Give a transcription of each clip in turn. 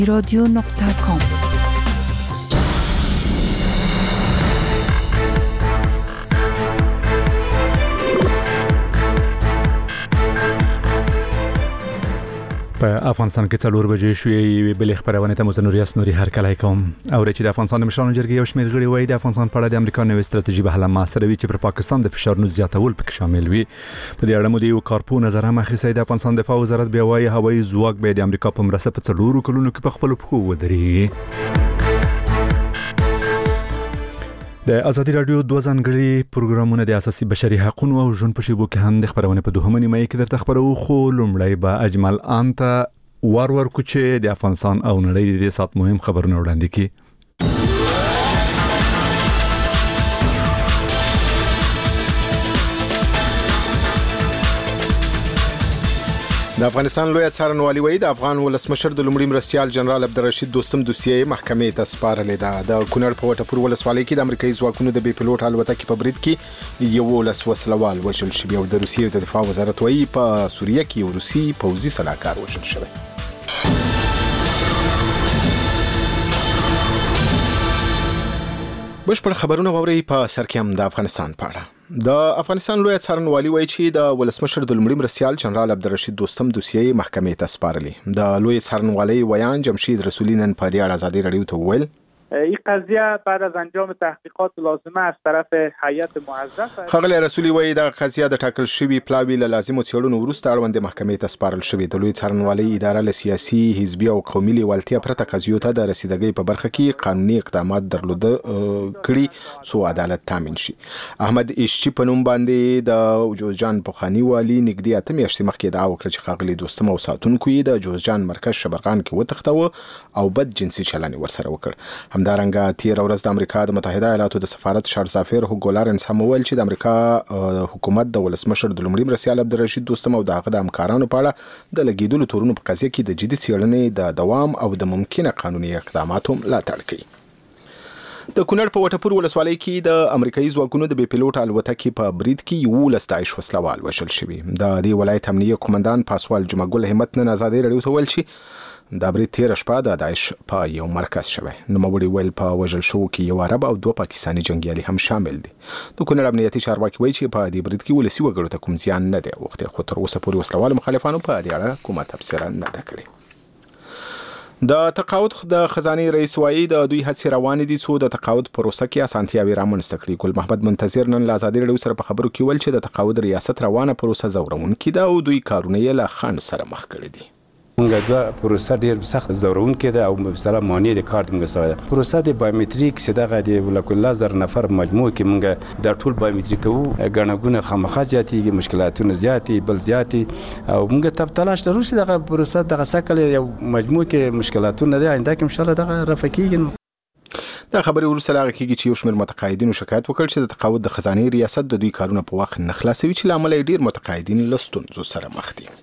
radio.com په افغانستان کې 4 بجې شوې بل خبرونه ته مزنوریاس نوري هر کله کوم او چې د افغانستان مشرانو جرګې یو شمېر غړي وایي د افغانستان په اړه د امریکا نوې ستراتیژي به حل مسروي چې پر پاکستان د فشارونو زیاتول پکې شامل وي په دې اړه مو د یو کارپو نظر هم اخیستی د افغانستان دفاع وزارت بیا وایي هوایي ځواک به د امریکا په مرسته په 4 کلونو کې په خپل پښو ودرېږي د ازادي رادیو 2 ځانګړي پروګرامونه د اساسي بشري حقوقو او ژوند په شیبو کې هم د خبرونه په دوهمه نیمه کې درته خبرو خو لومړی به اجمل انت ور کوچه د افغانستان او نړۍ د سات مهم خبرونه وړاندې کی د افغانستان لوی څارنوالي وایي د افغان ولسمشر د لومړي مرستیال جنرال عبدالرشید دوستم دوسیه محکمې ته سپارلې ده د کونړ په وټپور ولسوالۍ کې د امریکایي ځواکونو د بي پيلوټ الوتکې په برید کې یو لس وسلوال وژل شوی او د روسیې د دفاع وزارت وایي په سوریه کې یو روسي پوځي سلاکار وژل شوی بشپړ خبرونه ووري په سر کې هم د افغانستان په اړه د افغانستان لوی څارنوالي وایي چې د ولسمشر د لومړي مرستیال جنرال عبدالرشید دوستم دوسیه محکمې ته سپارلې د لوی څارنوالي ویان جمشید رسولی نن په دې اړه ازادي رادیو ته وویل این قضیه بعد از انجام تحقیقات لازمه از طرف هیئت موظف خغلی رسولی وایي د قضیه د ټاکل شوی پلاوی له لازمو څېړنو وروسته اړوند محکمې ته سپارل شوی د لوی څارنوالي اداره له سیاسي حزبي او قومي لیوالتیا پرته قضیو ته د رسیدګۍ په برخه کې قانوني اقدامات درلوده کړي څو عدالت تامین شي احمد ایشچی په نوم باندې د جوزجان پخوانی والی نږدې 8 میاشتې مخکې دا وکړه چې خغلی دوستم او ساتونکو یې د جوزجان مرکز شبرغان کې وتښتاوه او بد جنسي چلند ورسره وکړ همدارنګه تیر ورځ د امریکا د متحده ایالاتو د سفارت شارزافیر هوګو لارنس هم ویل چې د امریکا حکومت د ولسمشر د لومړي مرستیال عبدالرشید دوستم او دغه د همکارانو په اړه د لګیدلو تورونو په قضیه کې د جدي څېړنې د دوام او د ممکنه قانوني اقداماتو ملاتړ کوي د کونړ په وټپور ولسوالۍ کې د امریکایي ځواکونو د بي پيلوټ الوتکې په برید کې یو لس داعش وسلوال وژل شوي د دې ولایت امنیه قومندان پاسوال جمعګل همت نن ازادي رادیو ته ویل چې دا برید تیر شپه د داعش په یو مرکز شوی نو مبوړي ویل په وژل شو کې یو عرب او 2 پاکستاني جنگیالي هم شامل دي د کونړ امنیتي چارواکي وایي چې په دې برید کې ولسی وګړو ته کوم زیان نه دی وخت خو تر اوسه پورې وسلوال مخالفانو په دې اړه کومه تفسیر نه ده کړې د تقاعد د خزانه رئیس وایي د دوی هڅې روان دي څو د تقاعد پروسه کې اسانتیاوي رامنځته کړي ګل محمد منتظر نن آزادي رادیو سره په خبرو کې ویل چې د تقاعد ریاست روانه پروسه زورون کې دا او دوی کارونه یې له خان سره مخ کړي دي مونږ دا پروسه ډیر سخت زورون کې ده او مثلا مانع د کارت موږ سره پروسه د بایومټریک چې دغه د ولکل لازر نفر مجموع کې موږ د ټول بایومټریک وو غنغونه خامخا زیاتې مشکلاتونه زیاتې بل زیاتې او موږ تب تلاش لرو چې دغه پروسه دغه سکل یو مجموع کې مشکلاتونه ده آینده کې ان شاء الله دغه رفع کیږي دا خبري ورسره هغه کېږي چې یو شمېر متقاعدینو شکایت وکړ چې د تقاعد د خزانه ریاست د دوی کارونه په وخت نه خلاصوي چې لامل ډیر متقاعدین له ستونزو سره مخ دي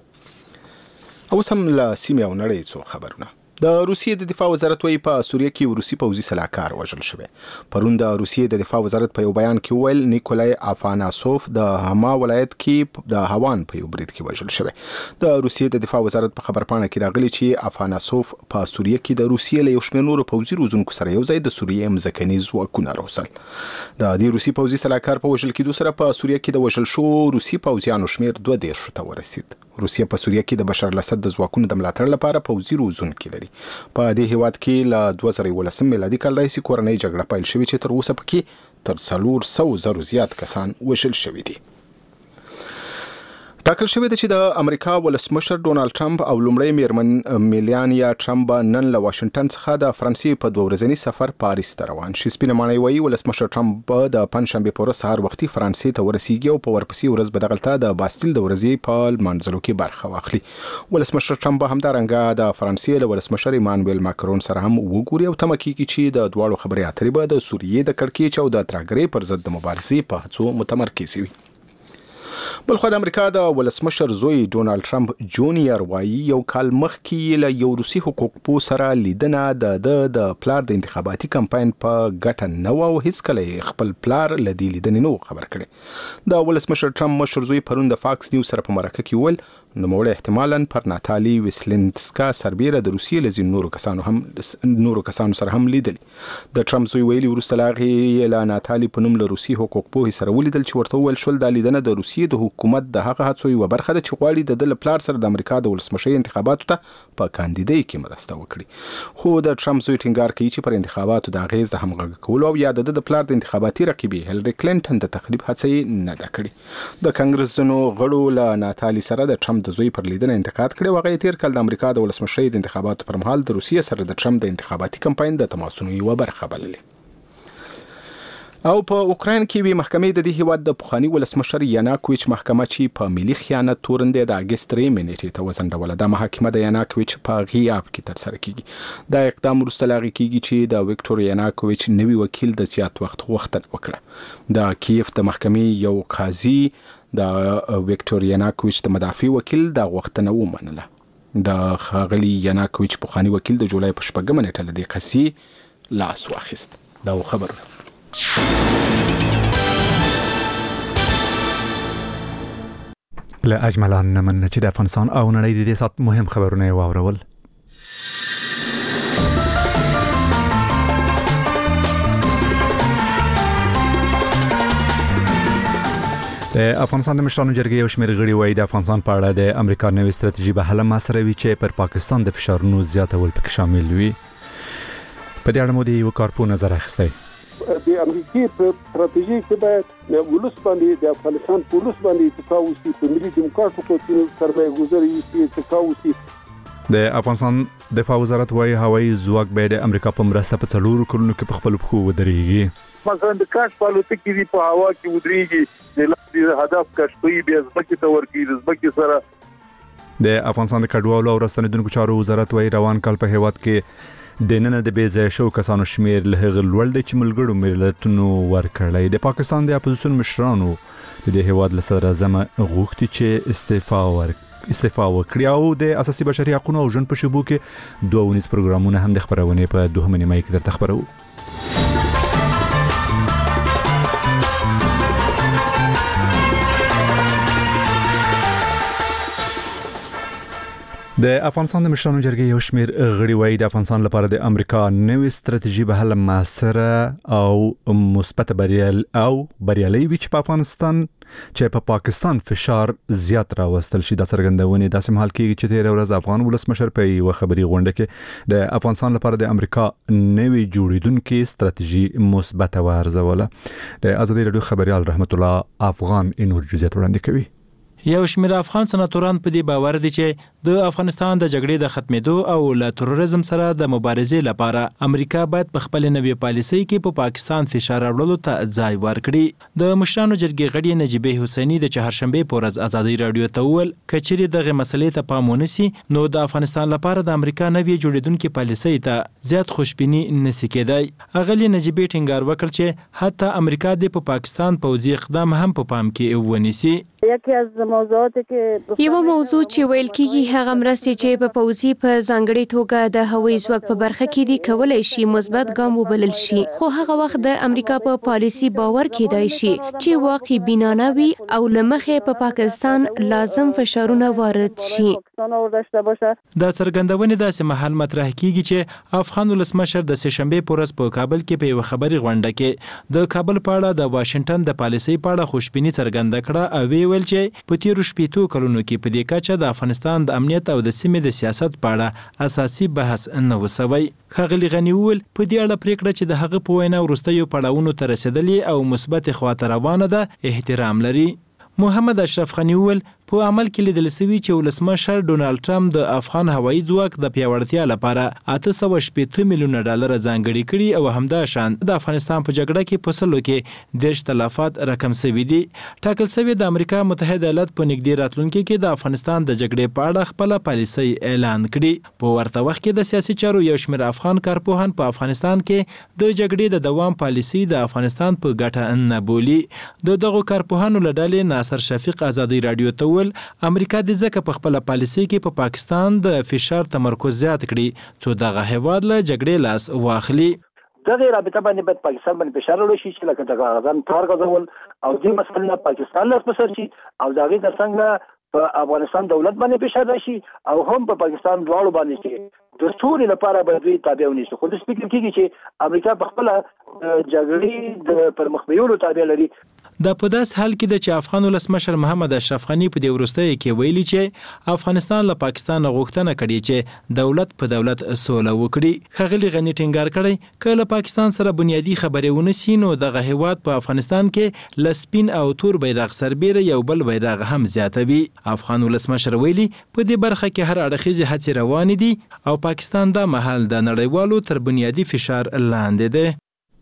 او سم له سیمه او نړۍ څخه خبرونه د روسیې د دفاع وزارت وایي په سوریه کې روسي پوځي سلاکار وژل شوی پرون د روسیې د دفاع وزارت په یو بیان کې ویل نیکولای افاناسوف د هما ولایت کې د هوان په یو برید کې وژل شوی د روسیې د دفاع وزارت په خبرپاڼه کې راغلی چې افاناسوف په سوریه کې د روسیې له یو شمېر نورو پوځي روزونکو سره یو ځای د سوریې مځکني ځواکونه راوصل د دې روسي پوځي سلاکار په وژل کېدو سره په سوریه کې د وژل شو روسي پوځیانو شمېر 2 ته ورسید روسیه په سوریه کې د بشار الاسد د ځواکونو د ملاتړ لپاره پوځي روزونکي لري په دې هیواد کې له 2013 میلادي کال راهیسې کورنۍ جګړه پیل شوې چې تر اوسه پکې تر 400 زیات کسان وژل شوي دي ټاکل شوی دی چې د امریکا ولسمشر ډونالد ټرمپ او لومړی میرمن میلانیا ټرمپ نن له واشنگټن څخه د فرانسې په 2 ورځني سفر پاریس ته روان شي سپینه ماڼۍ وایي ولسمشر ټرمپ د پنځشنبه په ورځ سهار وختي فرانسې ته ورسیږي او په ورپسې ورځ به دغلته د باستیل د ورځې په لمانځلو کې برخه واخلي ولسمشر ټرمپ همدارنګه د فرانسې له ولسمشر ایمانوئل ماکرون سره هم وګوري او تمه کیږي چې د دواړو خبرې اترې به د سوریې د کړکېچ او د ترهګرۍ پر ضد د مبارزې په هڅو متمرکز وي بلخو د امریکا د ولسمشر زوی ډونالد ټرمپ جونیئر وایي یو کال مخکې له یو روسي حقوقپوه سره لیدنه د پلار د انتخاباتي کمپاین په ګټه نه و او هیڅکله خپل پلار له دې لیدنې نه خبر کړي د ولسمشر ټرمپ مشر زوی پرون د فاکس نیوز سره په مرکه کې ویل نوموړی احتمالاً پر ناتالي ویسلنسکا سربیره د روسیې له ځینو نورو کسانو سره هم لیدلی. د ټرمپ زوی ویلي وروسته له هغې له ناتالي په نوم له روسي حقوق پوهې سره ولیدل چې ورته وویل شول دا لیدنه د روسیې د حکومت د هغه هڅو یوه برخه ده چې غواړي د ده له پلار سره د امریکا د ولسمشرۍ انتخاباتو ته په کاندیدۍ کې مرسته وکړي. خو د ټرمپ زوی ټینګار کوي چې پر انتخاباتو د اغیز د همغږي کولو او یا د ده د پلار د انتخاباتي رقیبې هیلري کلینټن د تخریب هڅه یې نه ده کړې. د کانګرس ځینو غړو له ناتالي سره د ټرمپ د زوی پر لیدنه انتقاد کړی او هغه تیر کال د امریکا د ولسمشرۍ د انتخاباتو پر مهال د روسیې سره د ټرمپ د انتخاباتي کمپاین د تماسونو یوه برخه بللې. او په اوکراین کې وی محکمې د دې هیواد د پخوانی ولسمشر یاناکویچ محکمه چې په ملي خیانت تورندې د اګست 3 نیټې ته وزنډوله. د محاکمه د یاناکویچ په غیاب کې ترسره کیږي. دا اقدام وروسته لاغي کیږي چې د وکټور یاناکویچ نوی وکیل د زیات وخت غوښتنه وکړه. د کیف د محکمې یو قاضي د وکټور یاناکویچ د مدافع وکیل د غوښتنه ومنله. د ښاغلي یاناکویچ پخوانی وکیل د جولای په 4 نیټه له دې قضیې لاس واخیست. دا خبر له اجملان من چې د افغانستان او نړۍ د دې سات مهم خبرونه واورول. د افغانستان د مشرانو جرګې یو شمېر غړي وایي د افغانستان په اړه د امریکا نوې ستراتیژي به هله مسره وي چې پر پاکستان د فشارونو زیاتول پکې شامل وي. په دې اړه مو د یو کارپو نظر اخیستی. د امریکای په ستراتیژي کې باید ولس باندې د افغانستان په ولس باندې اتکا وشي، په ملي ډیموکراتیکو سرمایه گذاري اتکا وشي. د افغانستان دفاع وزارت وایي هوایي ځواک به د امریکا په مرسته په 4 کلونو کې په خپل پښو ودرېږي. مثلا د کاش پالوتکې دی په هوا کې ودرېږي، د لاندې هدف کشفي بیا ځمکې ته ورکړي، د ځمکې سره. د افغانستان د کډوالو او راستنیدونکو چارو وزارت وایي روان کال په هیواد کې د نن د بې شو کسانو شمیر له هغه لوړ دی چې ملګرو ملتونو ورکړی. د پاکستان د اپوزیسیون مشرانو د دې هیواد له صدر اعظم غوښتي چې استعفا وکړي او د اساسي بشري حقوقو او ژوند په شبو کې 2 پروګرامونه هم د خبرونه په 2 نیمه کې درته خبرو. د افغانستان د مشرانو جرګې یو شمېر غړي وایي د افغانستان لپاره د امریکا نوې ستراتیژي به هله موثره او مثبت بریالي وي چې په افغانستان چې په پاکستان فشار زیات راوستل شي. د څرګندونې داسې مهال کېږي چې تیر ورځ افغان ولسمشر په یو خبري غونډه کې د افغانستان لپاره د امریکا نوې جوړیدونکو ستراتیژي مثبت ورزوله. د ازادي رادیو خبريال رحمت الله افغان انور جزئیات وړاندې کوي. یو شمېر افغان سناتوران په دې باور دي چې د افغانستان د جګړې د ختمېدو او له تروریزم سره د مبارزې لپاره امریکا باید په خپل نوې پالیسۍ کې په پاکستان فشار راوړلو ته ځای ورکړي. د مشرانو جرګې غړي نجیبه حسیني د چهارشنبه په ورځ ازادي رادیو ته وویل کچېرې دغه مسلې ته پام ونیسي نو د افغانستان لپاره د امریکا نوې جوړیدونکو پالیسۍ ته زیات خوشبینی نشي کېدای. اغلی نجیبه ټینګار وکړ چې حتی امریکا د پاکستان پوځي اقدام هم په پام کې ونیسي. یو موضوع چې ویل کېږي هغه مرستې چې په پوځي په ځانګړي توګه د هوایي ځواک په برخه کې دي کولای شي مثبت ګام وبلل شي، خو هغه وخت د امریکا په پالیسي باور کېدای شي چې واقعي بینانه وي او لمخې په پاکستان لازم فشارونه وارد شي. دا څرګندونه داسې مهال مطرح کیږي چې افغان ولسمشر د سهشنبه په ورځ په کابل کې په یو خبري غونډه کې د کابل په اړه د واشنگټن د پالیسي په اړه خوشبینی څرګنده کړه او ویل چې په تیرو 2 کلونو کې په دې کچه د افغانستان د امنیت او د سیمې د سیاست په اړه اساسي بحث نه وسوي. ښاغلي غني وویل په دې اړه پریکړه چې د هغه په وینا وروستیو پړاوونو ته رسیدلې او مثبت خواته روانه ده احترام لري. محمد اشرف غني وویل په عمل کې لیدل شوی چې ولسمشر ډونالد ټرمپ د افغان هوایي ځواک د پیاوړتیا لپاره 880 میلیون ډالر ځانګړي کړي او همدا شان د افغانستان په جګړه کې په سلو کې 10 تلفات رقم شوی دي. ټاکل شوی د امریکا متحده ایالات په نږدې راتلونکي کې د افغانستان د جګړې په اړه خپل پالیسي اعلان کړي. په ورته وخت کې د سیاسي چارو یو شمېر افغان کارپوهان په افغانستان کې د جګړې د دوام پالیسي د افغانستان په ګټه نه بولي. دغه کارپوهانو له ډلې ناصر شفیق ازادي رادیو ته امریکا د ځکه په خپل پالیسي کې په پاکستان د فشار تمرکز زیات کړي څو دغه هیواد له جګړې لاس واخلي. دغه رابطه باندې باید پاکستان باندې فشار وړي شي چې لکه دغه غزن تار غزول او دې مسله پاکستان لاس مسر شي او دغه ترڅنګ په افغانستان دولت باندې فشار راشي او هم په پاکستان دواړو باندې چې د سولې لپاره به دوی تابع ونیسي. خو د فکر کېږي چې امریکا په خپل جګړې د پرمخ بیولو تابع لري. دا په داس حال کې د چې افغان ولسمشر محمد اشرف غنی په دې وروستۍ کې ویلي چې افغانستان له پاکستان غوښتنه کړې چې دولت په دولت سوله وکړي. ښاغلي غنی ټینګار کړی چې له پاکستان سره بنیادی خبرې ونسي نو دغه هیواد په افغانستان کې لسپین او تور بیرغ سربېره یو بل بیرغ هم زیاتوي. افغان ولسمشر ویلي په دې برخه کې هر اړخیزې هڅې روانې دي او پاکستان دا مهال د نړیوالو تر بنیادی فشار لاندې دی.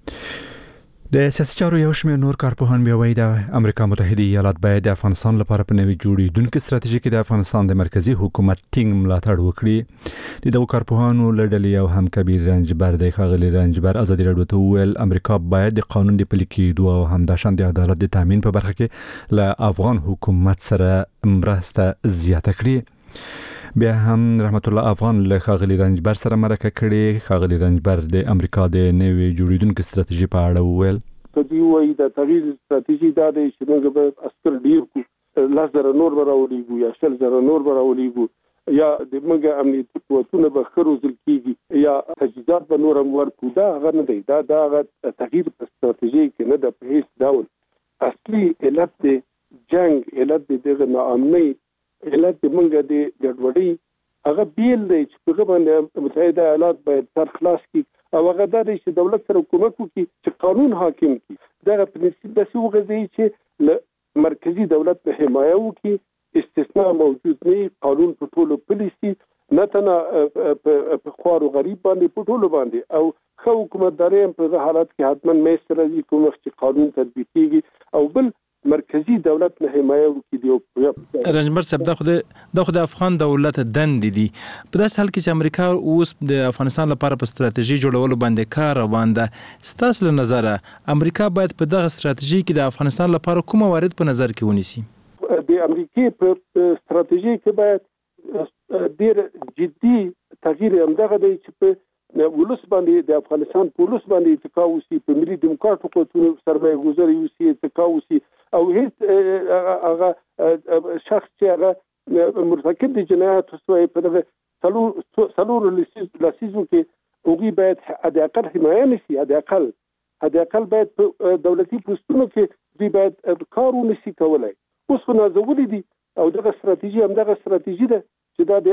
د سیاسي چارو یو شمېر نور کارپوهان بیا وایي د امریکا متحده ایالات باید د افغانستان لپاره په نوې جوړېدونکې ستراتیژي کې د افغانستان د مرکزی حکومت ټینګ ملاتړ وکړي. د دغو کارپوهانو له ډلې یو هم کبیر رنجبر دی. ښاغلي رنجبر ازادي راډیو ته وویل امریکا باید د قانون د پلي کېدو او همداشان د عدالت د تامین په برخه کې له افغان حکومت سره مرسته زیاته کړي. بیا هم رحمت الله افغان له ښاغلي رنجبر سره مرکه کړې. ښاغلي رنجبر د امریکا د نوې جوړېدونکې ستراتیژي په اړه وویل دوی وایي د تغییر ستراتیژي دا دی چې موږ به عسکر ډیر کړو، 10,000 نور به راولېږو یا 100,000 نور به راولېږو یا د موږ امنیتي قوتونه به ښه روزل کېږي یا تجهیزات به نور هم ورکړو. دا هغه نه دی. دا هغه تغییر په ستراتیژي کې نه ده په هیڅ ډول. اصلي علت د جنگ، علت د دغه ناامنۍ، علت د منګه د ګډوډۍ هغه بیل دی چې په باندې متحده ایالات باید سر خلاص کړي او هغه دا دی چې دولت سره کومک وکړي چې قانون حاکم کړي. دغه پرنسپ داسې وغځوي چې له مرکزی دولت په حمایه وکړي، استثناء موجود نه، قانون په ټولو پلی شي، نه تنه په خوار او غریب باندې په ټولو باندې او ښه حکومتداري هم په حالت کې حتما مېسته راځي کوم وخت چې قانون تطبیق کیږي او بل مرکزی دولت نه حمایه وکړي. رنجبر صاحب دا خو د افغان دولت دند دي. په داس حال کې چې امریکا اوس د افغانستان لپاره په ستراتیژي جوړولو باندې کار روان ده، ستاسو له نظره امریکا باید په دغه ستراتیژي کې د افغانستان لپاره کوم موارد په نظر کې ونیسي؟ د امریکای په ستراتیژي کې باید ډیر جدي تغییر همدغه دی چې په ولس باندې د افغانستان په ولس باندې اتکا وشي، په ملي ډیموکراتیکو قوتونو سرمایه گذاري وشي، اتکا وشي او هیڅ هغه شخص چې هغه مرتکب د جنایت وسوي په دغه څلور لسیزو کې هغوی باید حد اقل حمایه نشي. حد اقل باید په دولتي پوستونو کې دوی باید کار ونشي کولای. اوس خو نازولي دي او دغه ستراتیژي همدغه ستراتیژي ده چې دا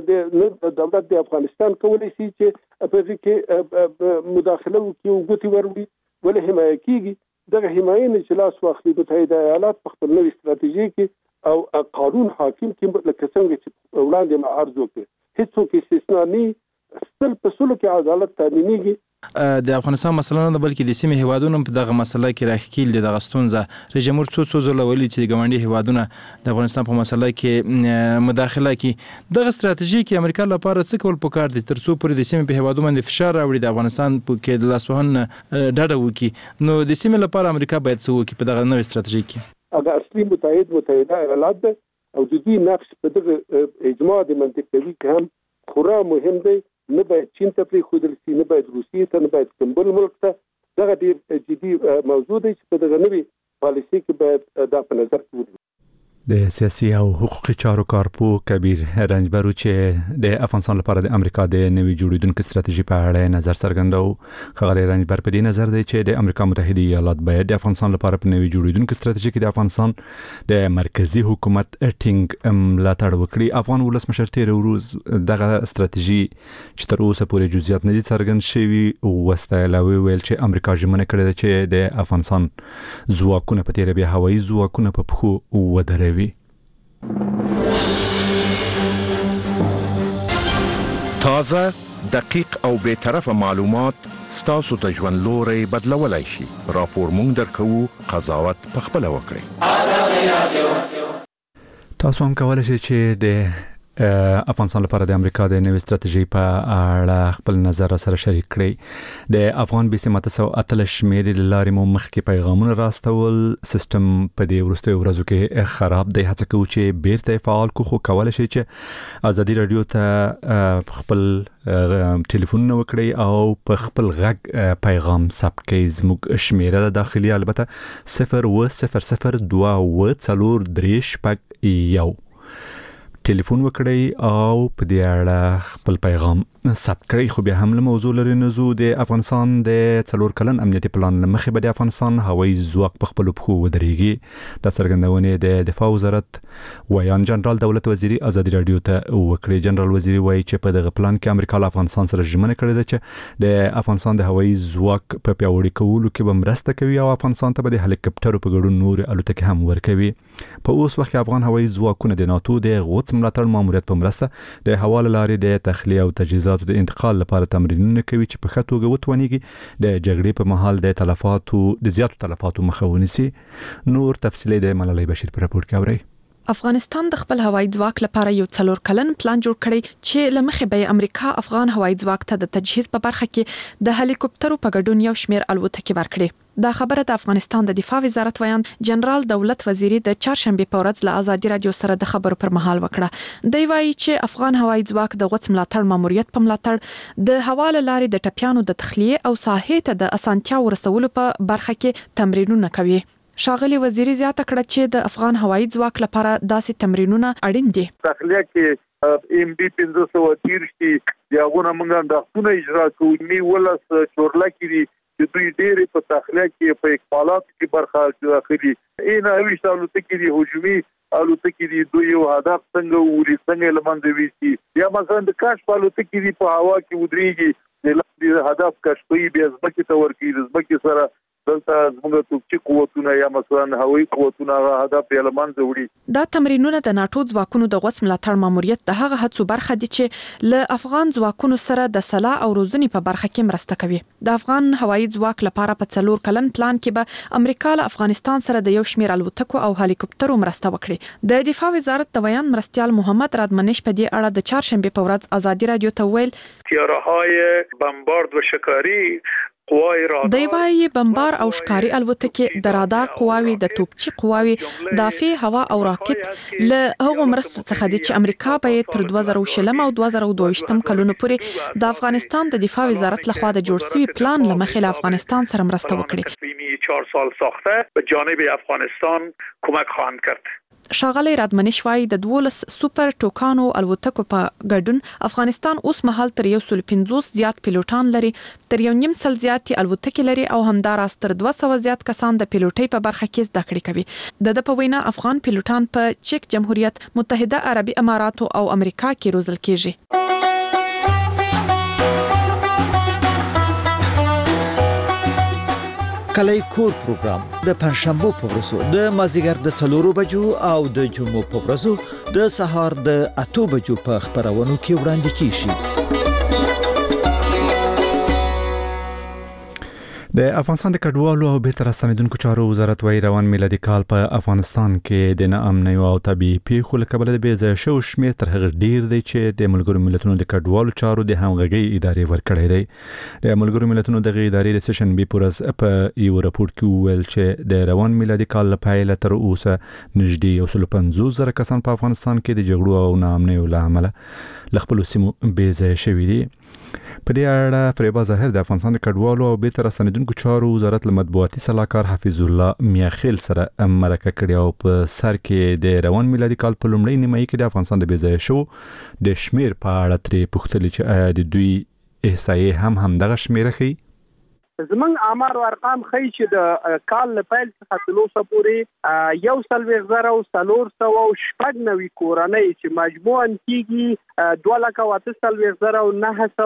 د دولت د افغانستان کولی شي چې په دې کې مداخله وکړي او ګوتې وروړي، ولې حمایه کیږي. دغه حمایه نه چې لاس واخلي متحده ایالات په خپل نوې ستراتیژي کې او قانون حاکم کې لکه څنګه چې وړاندې ما عرض وکړ، هیڅوک استثناء نه، سل په سلو کې عدالت تامینېږي. د افغانستان مسله نه بلکې د سیمې هیوادونو په دغه مسله کې راخکیل د دغه ستونزه رئیس جمهور څو ځله ویلي چې ګاونډي هیوادونه د افغانستان په مسله کې مداخله کوي. دغه ستراتیژي کې امریکا لپاره څه کول پکار دي ترڅو پورې د سیمې په هیوادونو باندې فشار راوړي د افغانستان کې د لاسوهنه ډډه وکړي؟ نو د سیمې لپاره امریکا باید څه وکړي په دغه نوې ستراتیژي کې؟ هغه اصلي متحده ایالات ده او د دې نقش په دغه اجماع د منطقوي کې هم خورا مهم دی. نه باید چین ته پرېښودل شي، نه باید روسیې ته، نه باید کوم بل ملک ته. دغه ډېر جدي موضوع دی چې په دغه نوې پالیسي کې باید دا په نظر کې ونیول. د سیاسي او حقوقي چارو کارپوه کبیر رنجبر چې د افغانستان لپاره د امریکا د نوې جوړېدونکې ستراتیژي په اړه نظر څرګنداو. ښاغلی رنجبر په دې نظر دی چې د امریکا متحده ایالات باید د افغانستان لپاره په نوې جوړېدونکې ستراتیژي کې د افغانستان د مرکزی حکومت ټینګ ملاتړ وکړي. افغان ولسمشر تیر ورځ دغه ستراتیژي چې تر اوسه پورې جزئیات نه دي څرګند شوي وستایله، ویل چې امریکا ژمنه کړې ده چې د افغانستان ځواکونه په تیره بیا هوایي ځواکونه په پښو ودروي. تازه، دقیق او بے طرفه معلومات ستاسو ته ژوند لوري بدلولای شي. راپور مونږ درکو، قضاوت پخپله وکړئ. تاسو هم کولای شئ چې د افغانستان لپاره د امریکا د نوې ستراتیژي په اړه خپل نظر سره شریک کړئ. د افغان BC 908 شمیرې لارې مو مخکې پیغامونه راستول. سیستم په دې وروستیو ورځو کې خراب دی. هڅه کوو چې بیرته فعال کو، خو کولای شئ چې ازادي رادیو ته خپل ټلیفون وکړئ او په خپل غږ پیغام ثبت کړئ. زموږ شمیره داخلي البته 0200243 1 ټلیفون وکړئ او په دې اړه خپل پیغام ثبت کړئ. خو بیا هم له موضوع لري نزو د افغانستان د 4 کلن امنیتي پلان لمخې به د افغانستان هوایي ځواک په خپل پخو ودرېږي. د څرګندونې د دفاع وزارت ویان جنرال دولت وزیری ازادي رادیو ته وکړي. جنرال وزیری وایي چې په دغه پلان کې امریکا له افغانستان سره ژمنه کړې ده چې د افغانستان د هوایي ځواک په پیاوړي کولو کې به مرسته کوي او افغانستان ته به د هلیکاپټرو په ګډون نور الوتکې هم ورکوي. په اوس وخت کې افغان هوایي ځواکونه د ناتو د غوڅ ملاتړ ماموریت په مرسته د هوا له لارې د تخلیه او تجهیزاتو د انتقال لپاره تمرینونه کوي چې په ښه توګه وتوانیږي د جګړې په مهال د زیاتو تلفاتو مخه ونیسي. نور تفصیلی د ملالۍ بشیر په راپور کې اورئ. افغانستان د خپل هوایي ځواک لپاره یو 4 کلن پلان جوړ کړی چې لمخې به امریکا افغان هوایي ځواک ته د تجهیز په برخه کې د هلیکاپټرو په ګډون یو شمېر الوتکې ورکړي. دا خبره د افغانستان د دفاع وزارت ویان جنرال دولت وزیری د چهارشنبه په ورځ له ازادي رادیو سره د خبرو پر مهال وکړه. دی وایي چې افغان هوایي ځواک د غوڅ ملاتړ ماموریت په ملاتړ د هوا له لارې د ټپیانو د تخلیه او ساحې ته د اسانتیا ورسولو په برخه کې تمرینونه کوي. شاغلی وزیری زیاته کړه چې د افغان هوایي ځواک لپاره داسې تمرینونه اړین دي. تخلیه کې MD 530 یاغونه موږ د خپل اجرا کوو نی ولس چورلا کړي چې دوی ډېر په تخلیه کې په اکمالات کې برخه اخلي. اینا ویش الوتکې دي هجومي الوتکې دي دوی یو هدف څنګه وري څنګه لمنځه ویسي یا مثلا د کاش الوتکې دي په هوا کې ودرېږي د هدف کشفي بیا ځمکې ته ورکړي ځمکې سره دلته زموږ توپچي قوتونه یا مثلا هوایي قوتونه هدف یې لمنځه وړي. دا تمرینونه د ناتو ځواکونو د غوڅ ملاتړ ماموریت د هغه هڅو برخه دي چې له افغان ځواکونو سره د سلاح او روزنې په برخه کې مرسته کوي. د افغان هوایي ځواک لپاره په 4 کلن پلان کې به امریکا له افغانستان سره د یو شمېر الوتکو او هلیکاپټرو مرسته وکړي. د دفاع وزارت د ویان مرستیال محمد رادمنش په دې اړه د چهارشنبه په ورځ ازادي رادیو ته ویل تیارهای بمبارد و شکاری دی وایي بمبار او ښکاری الوتکې د رادار قواوي د توپچي قواوي دافع هوا او راکټ له هغو مرستو څخه دي چې امریکا به تر 2020 او 2022 کلونو پورې د افغانستان د دفاع وزارت لخوا د جوړ شوی پلان لمخې له افغانستان سره مرسته وکړي. 4 سال ساخته به جانب افغانستان کمک خواهند کرد. شاغلی رادمنش وایي د 12 سوپر ټوکانو الوتکو په ګډون افغانستان اوس مهال تر 150 زیات پیلوټان لري، تر 1.5 زیات الوتکې لري او همداراز تر 200 زیات کسان د پیلوټۍ په برخه کې زده کړې کوي. د په وینا افغان پیلوټان په چک جمهوریت، متحده عربي اماراتو او امریکا کې روزل کیږي. کلی کور پروګرام د پنځشنبه په ورځو د مازیګر د 4 بجو او د جمعو په ورځو د سهار د 8 بجو په خبرونو کې وړاندې کیږي. د افغانستان د کډوالو او بیرته راستنیدونکو چارو وزارت وايي روان میلادي کال په افغانستان کې د ناامنۍ او طبيعي پیښو له کبله د بې ځایه شو شمېر تر هغه ډیر دی چې د ملګرو ملتونو د کډوالو چارو د همغږي ادارې ورکړی دی. د ملګرو ملتونو د ادارې د سشنبه پورز په یو راپور کې ویل چې د روان میلادي کال لپاره تر اوسه نږدې 150,000 کسان په افغانستان کې د جګړو او ناامنۍ له امله له خپل سیمو بې ځایه شوي دي. په دې اړه فریبا ظاهر د افغانستان د کډوالو او بیرته راستنیدونکو چارو وزارت له مطبوعاتي سلاکار حفیظ الله میاخیل سره مرکه کړې او په سر کې د روان میلادي کال په لومړۍ نیمایي کې د افغانستان د بې ځایه شو د شمیر په اړه ترې پوښتنه چې د دوی احصایې همدغه شمیر ښیي. زمنګ امر او ارقام خی چې د کال لپاره څخه تلوسه پورې یو سلويغ زره او 490 کورنۍ چې مجموعاً کیږي 2,40,000 زره او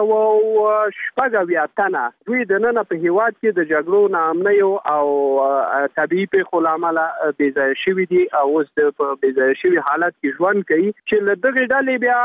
900 تنه دوی د نن په هیواد کې د جګړو ناامنۍ او طبيعي پیښو لامل بې ځای شوي دي او اوس د بې ځای شوي حالت کې ژوند کوي چې له دغه ډلې بیا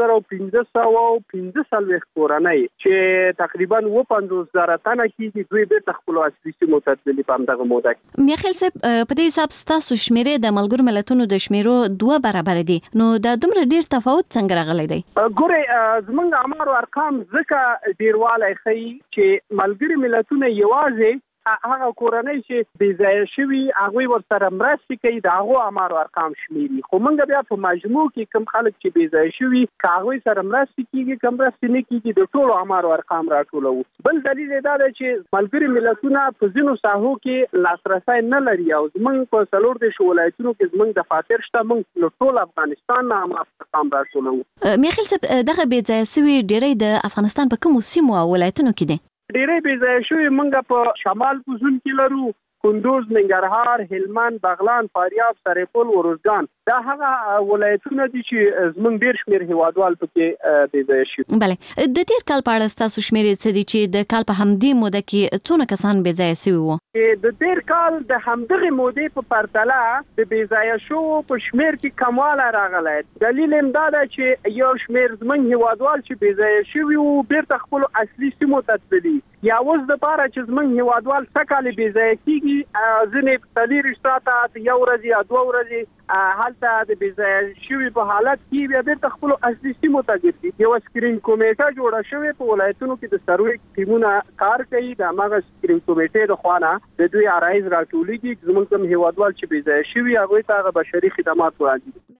9,515 کورنۍ چې تقریبا 50,000 تنه دوی به تخپل اصلي سیمو ته تللي په همدغه موده کې. میاخیل صاحب په دې حساب ستاسو شمیرې د ملګرو ملتونو د شمیرو 2 برابر دي، نو دا دومره ډیر تفاوت څنګه راغلی دی؟ ګوره زمونږ امر او ارقام ځکه ډیروالی ښیي چې ملګري ملتونه یوازې هغه کورنۍ چې بې ځایه شوي هغوی ورسره مرستې کوي د هغو امار او ارقام شمیري. خو موږ بیا په مجموع کې کوم خلک چې بې ځایه شوي که هغوی سره مرستې کېږي که مرستې نه کېږي د ټولو امار او ارقام راټولوو. بل دلیل یې دا دی چې ملګري ملتونه په ځینو ساحو کې لاسرسی نه لري او زموږ په 14 ولایتونو کې زموږ دفاتر شته. موږ له ټول افغانستان نه امار ارقام راټولوو. میخیل صاحب دغه بې ځایه شوي ډېری د افغانستان په کومو سیمو او ولایتونو کې دي؟ ډېری بې ځایه شوي موږ په شمال پوزون کې لرو، کندوز، ننګرهار، هلمند، بغلان، فاریاب، سرپل، ورزګان. دا هغه ولایتونه دي چې زموږ ډېر شمېر هیوادوال پکې بې ځایه شوي. بله د تیر کال په اړه ستاسو شمېرې څه دي چې د کال په همدې موده کې څونه کسان بې ځایه شوي وو؟ د تیر کال د همدغې مودې په پرتله د بې ځایه شوو په شمېر کې کموالی راغلی. دلیل یې دا ده چې یو شمېر زموږ هیوادوال چې بې ځایه شوي وو بیرته خپلو اصلي سیمو ته تللي. یا اوس دپاره چې زموږ هیوادوال څه کال بې ځایه کېږي ځینې 40 ساعته یو ورځ یا 2 ورځې هلته د بې ځایه شوي په حالت کې بیا بیرته خپلو اصلي سیمو ته ګرځي. یوه سکرین کمیټه جوړه شوې په ولایتونو کې د سروې ټیمونه کار کوي. د هماغه سکرین کمیټې د خوا نه د دوی عرایض راټولیږي. زموږ کوم هیوادوال چې بې ځایه شوي هغوی ته هغه بشري خدمات وړاندې.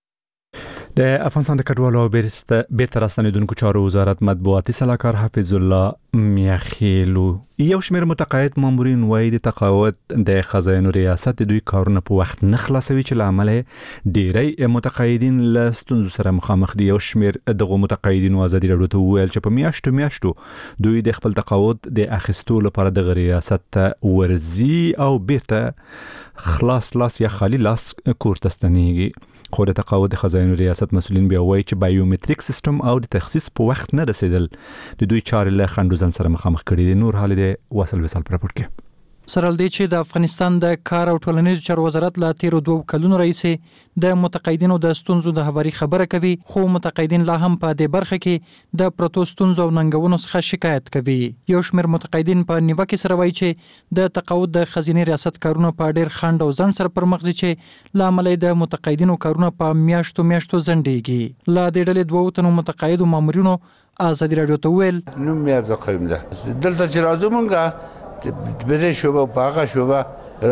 د افغانستان د کډوالو او بیرته راستنیدونکو چارو وزارت مطبوعاتي سلاکار حفیظ الله میاخیلو یو شمېر متقاعد مامورین وایي د تقاعد د خزاینو ریاست د دوی کارونه په وخت نه خلاصوي چې له امله ډیری متقاعدین له ستونزو سره مخامخ دي. یو شمېر دغه متقاعدینو ازادي راډیو ته وویل چې په میاشتو دوی د خپل تقاعد د اخیستو لپاره د ریاست ته ورځي او بیرته خلاص لاس یا خالی لاس کور ته ستنېږي. خو د تقاعد خزاینو ریاست مسؤلین بیا وایي چې بایومټریک سیستم او د تخصیص په وخت نه رسیدل د دوی چارې له خنډوزن سره مخامخ کړي دي. نور حال دی واصل وصل پر راپورټ کې سره لدی چې د افغانستان د کار او ټولنیزو چارو وزارت لا تیرو 2 کلونو راهیسې د متقاعدینو د ستونزو د هواري خبره کوي، خو متقاعدین لا هم په دې برخه کې د پروتو ستونزو او ننګونو څخه شکایت کوي. یو شمېر متقاعدین په نیوکه سره وایي چې د تقاعد د خزینې ریاست کارونه په ډېر خنډ او ځنډ سره پر مخ ځي چې لامل د متقاعدینو کارونه په میاشتو ځنډېږي. لا د ډلې 2 تنو متقاعدو مامورینو ازادي راډیو ته ویل نوم یې عبدالقیوم ده. دلته چې راځو مونږه بده شوبه پاغه شوبه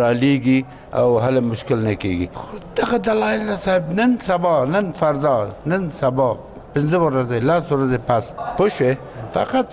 رالیږي او هله مشکل نه کیږي. دغه دلایل صاحب نن سبا نن فردا نن سبا 15 ورځې لا ورځې پاس پوښه فقط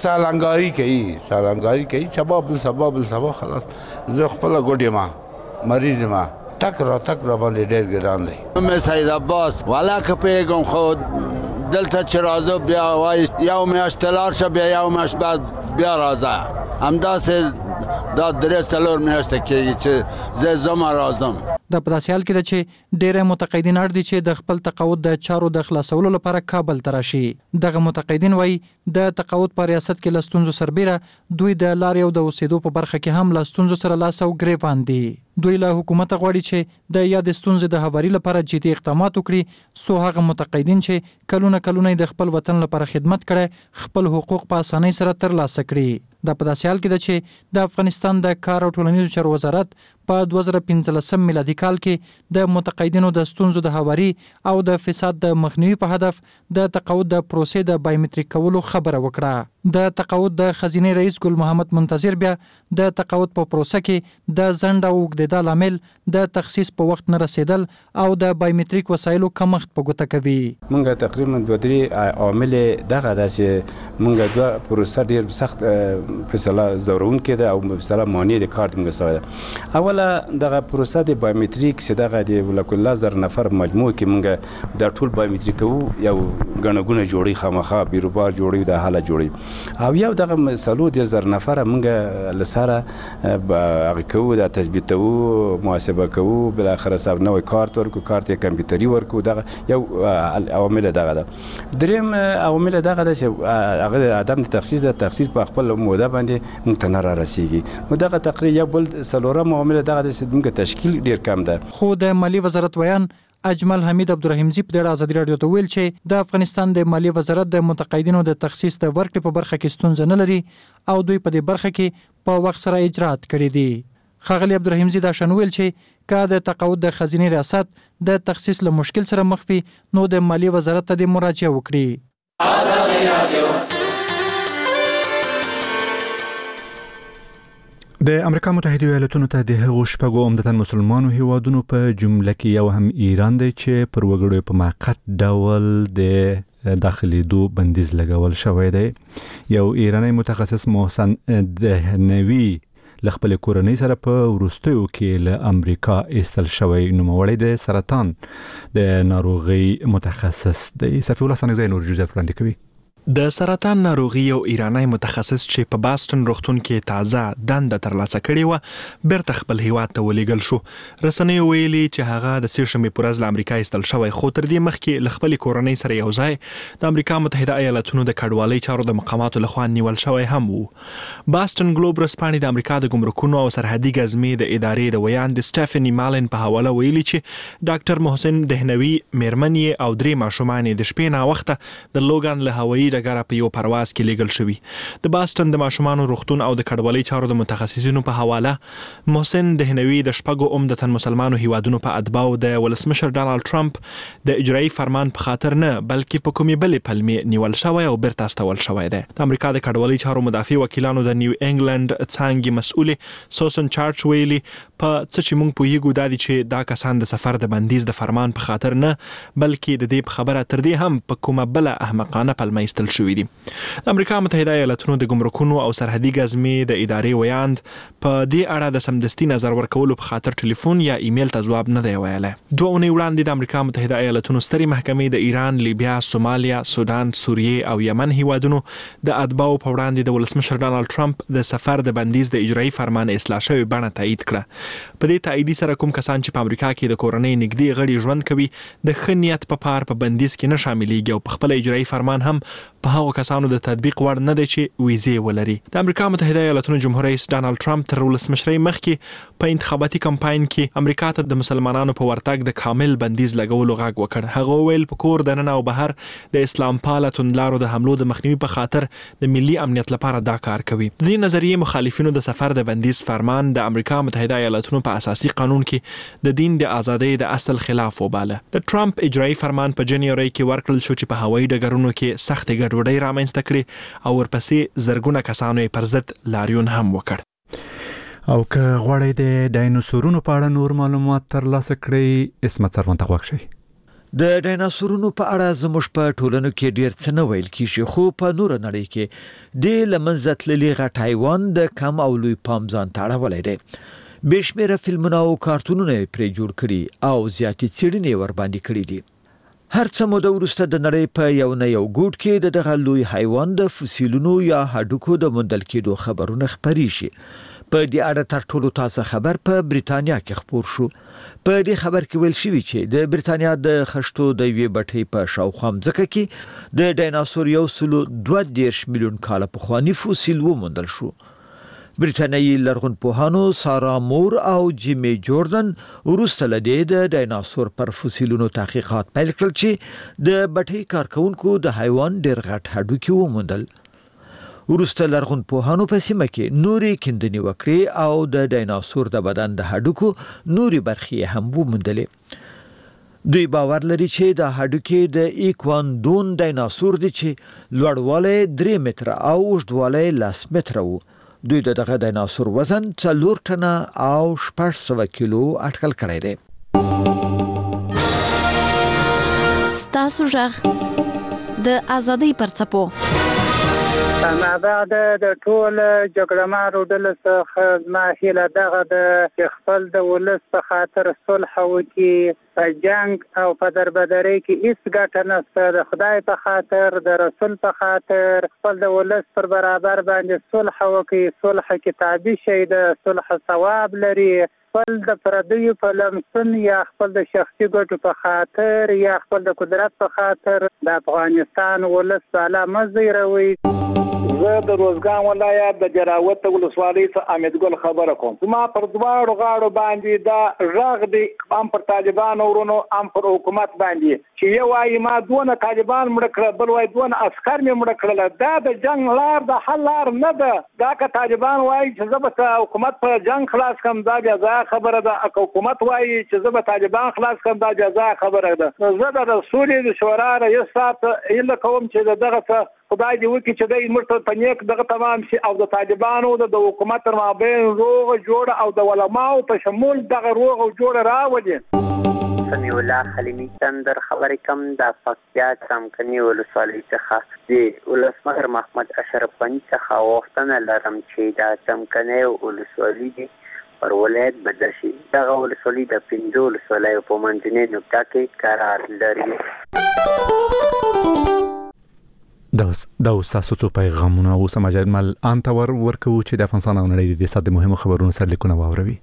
سالنګاری کوي سبا خلاص. زه خپل ګوډې ما مریض ما تک را باندې ډېر ګران دی. مې سید عباس ولاکه پیغام خود دلته چې راځو بیا وای یو میاشت تلار شه بیا یو میاشت بعد بیا راځه همداسې دا 3 میاشتې کېږي چې زه زما راځم. د پداسې حال کې ده چې ډېری متقاعدین اړ دي چې د خپل تقاعد د چارو د خلاصولو لپاره کابل ته راشي. دغه متقاعدین وایي د تقاعد په ریاست کې له ستونزو سربیره دوی د لارې او د اوسېدو په برخه کې هم له ستونزو سره لاس او ګریوان دي. دوی له حکومت غواړي چې د یاد ستونزې د هواري لپاره جدي اقدامات وکړي سو هغه متقاعدین چې کلونه د خپل وطن لپاره خدمت کړي خپل حقوق په اسانۍ سره ترلاسه کړي. د پداسې حال کې ده چې د افغانستان د کار او ټولنیزو چارو وزارت په 2015 میلادي کال کې د متقاعدینو د ستونزو د هواري او د فساد د مخنیوي په هدف د تقاعد د پروسې د بایومټریک کولو خبره وکړه. د تقاعد د خزینې رئیس ګل محمد منتظر بیا د تقاعد په پروسه کې د ځنډ او اوږدېدا لامل د تخصیص په وخت نه رسیدل او د بایومټریک وسایلو کمښت په ګوته کوي. مونږ تقریبا 2-3 عوامل دغه داسې مونږ دوه پروسه ډیر سخت فیصله ضرورون کې ده او مثلا معنی د کارت موږ سره اوله دغه پروسه د بایومټریک چې دغه د ولکل 1000 نفر مجموع کې مونږ د ټول بایومټریک یو غنګونه جوړي خامخا بیروبار جوړي د حاله جوړي او یو دغه مسلو د 1000 نفر مونږ لسره هغه کوو د تثبیتو محاسبه کوو بل اخر حساب نوې کارت ورکو کارت کمپیوټري ورکو دغه یو عوامل دغه ده. دریم عوامل دغه ده چې هغه عدم تخصیص د تخصیص په خپل موده باندې مونږ ته نه راسیږي. نو دغه تقریبا یو بل سلورم عوامل دغه ده چې مونږ تشکیل ډیر کم ده. خو د مالی وزارت ویان اجمل حمید عبدالرحیمزی په ډېر ازادي راډیو ته ویل چې د افغانستان د مالی وزارت د متقاعدینو د تخصیص د ورکړې په برخه کې ستونزه نه لري او دوی په دې برخه کې په وخت سره اجرات کړي دي. ښاغلي عبدالرحیمزی دا شان ویل چې که د تقاعد د خزینې ریاست د تخصیص له مشکل سره مخ وي نو د مالی وزارت ته د مراجعه وکړي. د امریکا متحده ایالاتونو ته د هغو شپږو عمدتاً مسلمانو هیوادونو په جمله کې یو هم ایران دی چې پر وګړو په موقت ډول د داخليدو بندیز لګول شوی دی. یو ایرانی متخصص محسن دهنوی لخپل کورنۍ سره په وروستیو کې له امریکا ایستل شوی نوموړی د سرطان د ناروغي متخصص دی. صفی الله سنگزی نور جزئیات وړاندې کوي. د سرطان ناروغي یو ایرانی متخصص چې په باستون روغتون کې تازه دنده ترلاسه کړې و بیرته خپل هیواد ته ولېږل شو. رسنیو ویلي چې هغه د سه‌شنبې پر ورځ له امریکا ایستل شوی، خو تر دې مخکې له خپل کورنۍ سره یو ځای د امریکا متحده ایالاتونو د کډوالۍ چارو د مقاماتو لخوا نیول شوی هم وو. باستون ګلوب ورځپاڼې د امریکا د ګمرکونو او سرحدي ګزمې د ادارې د ویان د سټیفني مالن په حواله ویلي چې ډاکټر محسن دهنوي میرمن او 3 ماشومان د شپې نا وخته د لوګان له هوایي ډګره په یو پرواز کې لیږل شوی. د باستون د ماشومانو روغتون او د کډوالۍ چارو د متخصصینو په حواله محسن دهنوي د شپږو عمدتاً مسلمانو هیوادونو په اتباعو د ولسمشر ډانلډ ټرمپ د اجرایي فرمان په خاطر نه بلکې په کومې بلې پلمې نیول شوی او بیرته استول شوی دی. د امریکا د کډوالۍ چارو مدافع وکیلانو د نیو انګلند څانګې مسؤل سوسن چارچ ویلي په څه چې موږ پوهیږو دا دي چې دا کسان د سفر د بندیز د فرمان په خاطر نه بلکې د دې خبره تر دې هم په کومه بل احمقانه پلمه ایستل شوی دي. د امریکا متحده ایالاتونو د ګمرکونو او سرحدي ګزمې د ادارې ویاند په دې اړه د سمدستي نظر ورکولو په خاطر ټلیفون یا ایمیل ته ځواب نه دی ویلی. 2 اونۍ وړاندې د امریکا متحده ایالاتونو سترې محکمې د ایران، لیبیا، سومالیا، سودان، سوریې او یمن هیوادونو د اتباعو په وړاندې د ولسمشر ډانلډ ټرمپ د سفر د بندیز د اجرایي فرمان اصلاح شوی بڼه تایید کړه. په دې تاییدي سره کوم کسان چې په امریکا کې د کورنۍ نږدې غړي ژوند کوي د ښه نیت په پار په بندیز کې نه شاملېږي او په خپل اجرایي فرمان هم په هغو کسانو د تطبیق وړ نه دی چې ویزې ولري. د امریکا متحده ایالاتونو جمهور رئیس ډانلډ ټرمپ تر ولسمشرۍ مخکې په انتخاباتي کمپاین کې امریکا ته د مسلمانانو په ورتګ د کامل بندیز لګولو غږ وکړ. هغه ویل په کور دننه او بهر د اسلام پاله توندلارو د حملو د مخنیوي په خاطر د ملي امنیت لپاره دا کار کوي. د دې نظریې مخالفینو د سفر د بندیز فرمان د امریکا متحده ایالاتونو په اساسي قانون کې د دین د ازادۍ د اصل خلاف وباله. د ټرمپ اجرایي فرمان په جنوري کې ورکړل شو چې په هوایي ډګرونو کې سخت ګډوډي رامنځته کړي او ورپسې زرګونه کسانو یې پر ضد لاریون هم وکړ. او که غواړئ د ډایناسورونو په اړه نور معلومات ترلاسه کړئ اسمت سروان ته غوږ شئ. د ډایناسورونو په اړه زموږ په ټولنو کې ډیر څه نه ویل کیږي، خو په نور نړۍ کې د لمنځه تللي غټ حیوان د کم او لوی پام ځان ته اړولی دی. بېشمېره فلمونه او کارتونونه پرې جوړ کړي او زیاتې څېړنې ورباندې کړي دي. هر څه موده وروسته د نړۍ په یو نه یو ګوټ کې د دغه لوی حیوان د فسیلونو یا هډوکو د موندل کېدو خبرونه خپرې شي. په دې اړه تر ټولو تازه خبر په بریتانیا کې خپور شو. په دې خبر کې ویل شوی چې د بریتانیا د خښتو د یوې بټۍ په شاوخوا ځمکه کې د ډایناسور 1.2 میلیون کاله پخوانی فسیل وموندل شو. بریتانیایی لرغونپوهانو سارا مور او جیمی جوردن وروسته له دې د ډایناسور پر فسیلونو تحقیقات پیل کړل چې د بټۍ کارکونکو د حیوان ډېر غټ هډوکي وموندل. وروسته لرغونپوهانو په سیمه کې نورې کیندنې وکړې او د ډایناسور د بدن د هډوکو نورې برخې هم وموندلې. دوی باور لري چې د هډوکي د ایکواندون ډایناسور دی چې لوړوالی 3 متره او اوږدوالی 10 متره و. دوی دغه ډایناسور وزن 4 ټنه او 600 کیلو اټکل کړی دی. ستاسو ژغ د ازادۍ پرڅپو. کاناډا د ټول جګړهمارو ډلو څخه زما هیله دغه د خپل د ولس په خاطر صلح وکړي. په جنگ او په دربدرۍ کې هیڅ ګټه نشته. د خدای په خاطر، د رسول په خاطر خپل د ولس پر برابر باندې صلح وکړي. صلح کتابي شی د صلح ثواب لري. خپل د پردیو په لمسون یا خپل د شخصي ګټو په خاطر یا خپل د قدرت په خاطر د افغانستان ولس بالا مزیروي. زه د روزګان ولایت د جراوت ولسوالۍ څخه امید ګل خبره کوم. زما پر دواړو غاړو باندې دا غږ دی، هم پر طالبانو ورونو هم پر حکومت باندې، چې یو وایي ما دونه طالبان مړه کړل، بل وایي دونه عسکر مې مړه کړل. دا د جنگ لار د حل لار نه ده. دا که طالبان وایي چې زه به حکومت په جنگ خلاص کړم دا بیا ځای خبره ده. که حکومت وایي چې زه به طالبان خلاص کړم دا بیا ځای خبره ده. زه د رسول د شورا رئیس صاحب هیله کوم چې دغه خدای دې وکړي چې دوی مرته په نیک دغه تمام شي او د طالبانو د حکومت تر مابین روغ جوړ او د علماو په شمول دغه روغ او جوړ راولي. سمیع الله خلیمی چندر خبرې کم د پکتیا څمکني ولسوالۍ څخه د ولسمشر محمد اشرف غني څخه غوښتنه لرم چې د څمکني ولسوالۍ دي پر ولایت بدل شي. دغه ولسوالۍ د 5 ولسوالیو په منځنۍ نقطه کې قرار لري. دا تاسو څو پیغامونه او سماجر مل انتور ورکو چې د افغانستان او نړۍ د ساده مهمو خبرونو سره لیکونه واوروي.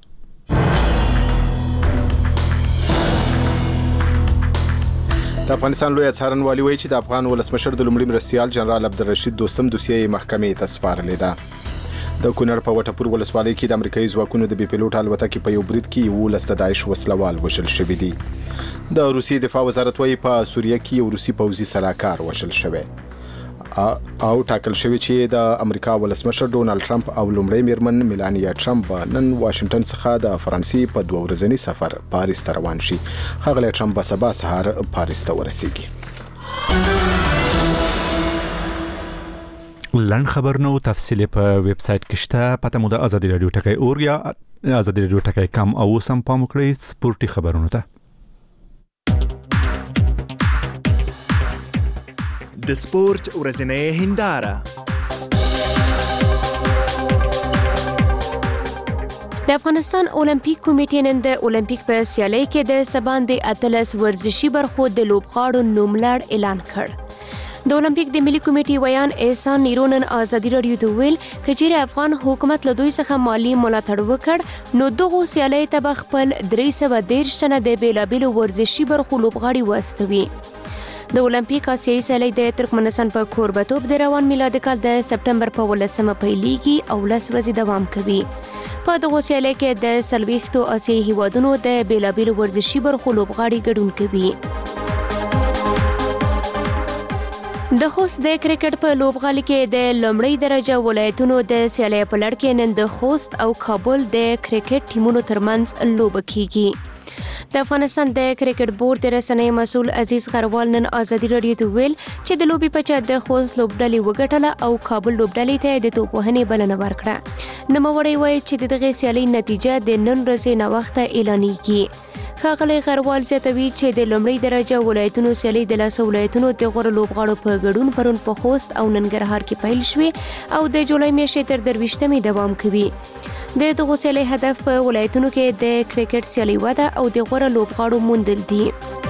د افغانستان لوی څارنوالي وایي چې د افغان ولسمشر د لومړي مرستیال جنرال عبدالرشید دوستم دوسیه محکمې ته سپارلې ده. د کونړ په وټپور ولسوالۍ کې د امریکایي ځواکونو د بي پیلوټ الوتکې په یو برید کې 19 د داعش وسلوال وژل شوي دي. د روسیې دفاع وزارت وایي په سوریه کې یو روسي پوځي سلاکار وژل شوی او ټاکل شوی چې د امریکا ولسمشر ډونالد ټرمپ او لومړی میرمن میلانیا ټرمپ نن واشنگټن څخه د فرانسې په 2 ورځني سفر پاریس ته روان شي. ښاغلی ټرمپ به سبا سهار پاریس ته ورسیږي. لنډ خبرونه او تفصیل په ویب سټ کې شته. پته مو د ازادي رادیو ټکی اور یا ازادي رادیو ټکی کم او سم پام وکړئ سپورتي خبرونه ته. د سپورت ورځنۍ هنداره. د افغانستان اولمپیک کمیټې نن د اولمپیک په سیالۍ کې د سباندې اتلس ورزشي برخو د لوبغاړو نوملړ اعلان کړ. د اولمپیک د ملي کمیټې ویان احسان نیرونن ازادي رادیو ته ویل چې افغان حکومت له دوی څخه مالی ملاتړ وکړ نو دغه سیالۍ ته خپل 313 تنه د بیلابیلو ورزشي برخو لوبغاړي واستوي. د اولمپیک آسیایي سیالۍ د ترکمنستان په کوربتوب د روان میلادي کال د سپټمبر په 18 پیلېږي او 10 ورځې دوام کوي. په دغه سیالۍ کې د 40 آسیایي هیوادونو د بیلابیلو ورزشي برخو لوبغاړي ګډون کوي. د خوست د کرکټ په لوبغالي کې د لومړۍ درجه ولایتونو د سیالۍ په لړ کې نن د خوست او کابل د کرکټ ټیمونو ترمنځ لوبه کیږي. د افغانستان د کرکټ بورډ د رسنۍ مسؤل عزیز غروال نن ازادي رادیو ته ویل چې د لوبي په چا د خوست لوبډلې وګټله او کابل لوبډلې ته د توپ وهنې بلنه ورکړه. نوموړی وایي چې د دغه سیالۍ نتیجه د نن ورځې نوښت اعلانېږي. ښاغلی غروال زیاتوي چې د لومړۍ درجه ولایتونو سیالۍ د 10 ولایتونو د غوره لوبغاړو په ګډون پرون په خوست او ننګرهار کې پیل شوې او د جولای میاشتې تر 23مې دوام کوي. د دغه سیالۍ هدف په ولایتونو کې د کرکټ سیالۍ وده او د غوره لوبغاړو موندل دي.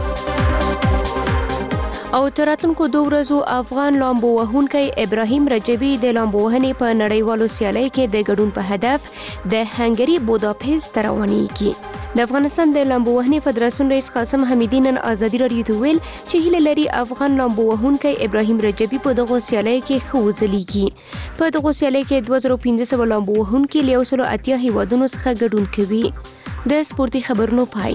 او تر راتلونکو 2 ورځو افغان لامبو وهونکی ابراهیم رجبی د لامبو وهنې په نړیوالو سیالۍ کې د ګډون په هدف د هنګري بوداپست ته روانېږي. د افغانستان د لامبو وهنې فدراسیون رئیس قاسم حمیدي نن ازادي رادیو ته ویل چې هیله لري افغان لامبو وهونکی ابراهیم رجبی په دغه سیالۍ کې ښه وځلیږي. په دغه سیالۍ کې 2500 لامبو وهونکي له 180 هیوادونو څخه ګډون کوي. د سپورتي خبرونو پای.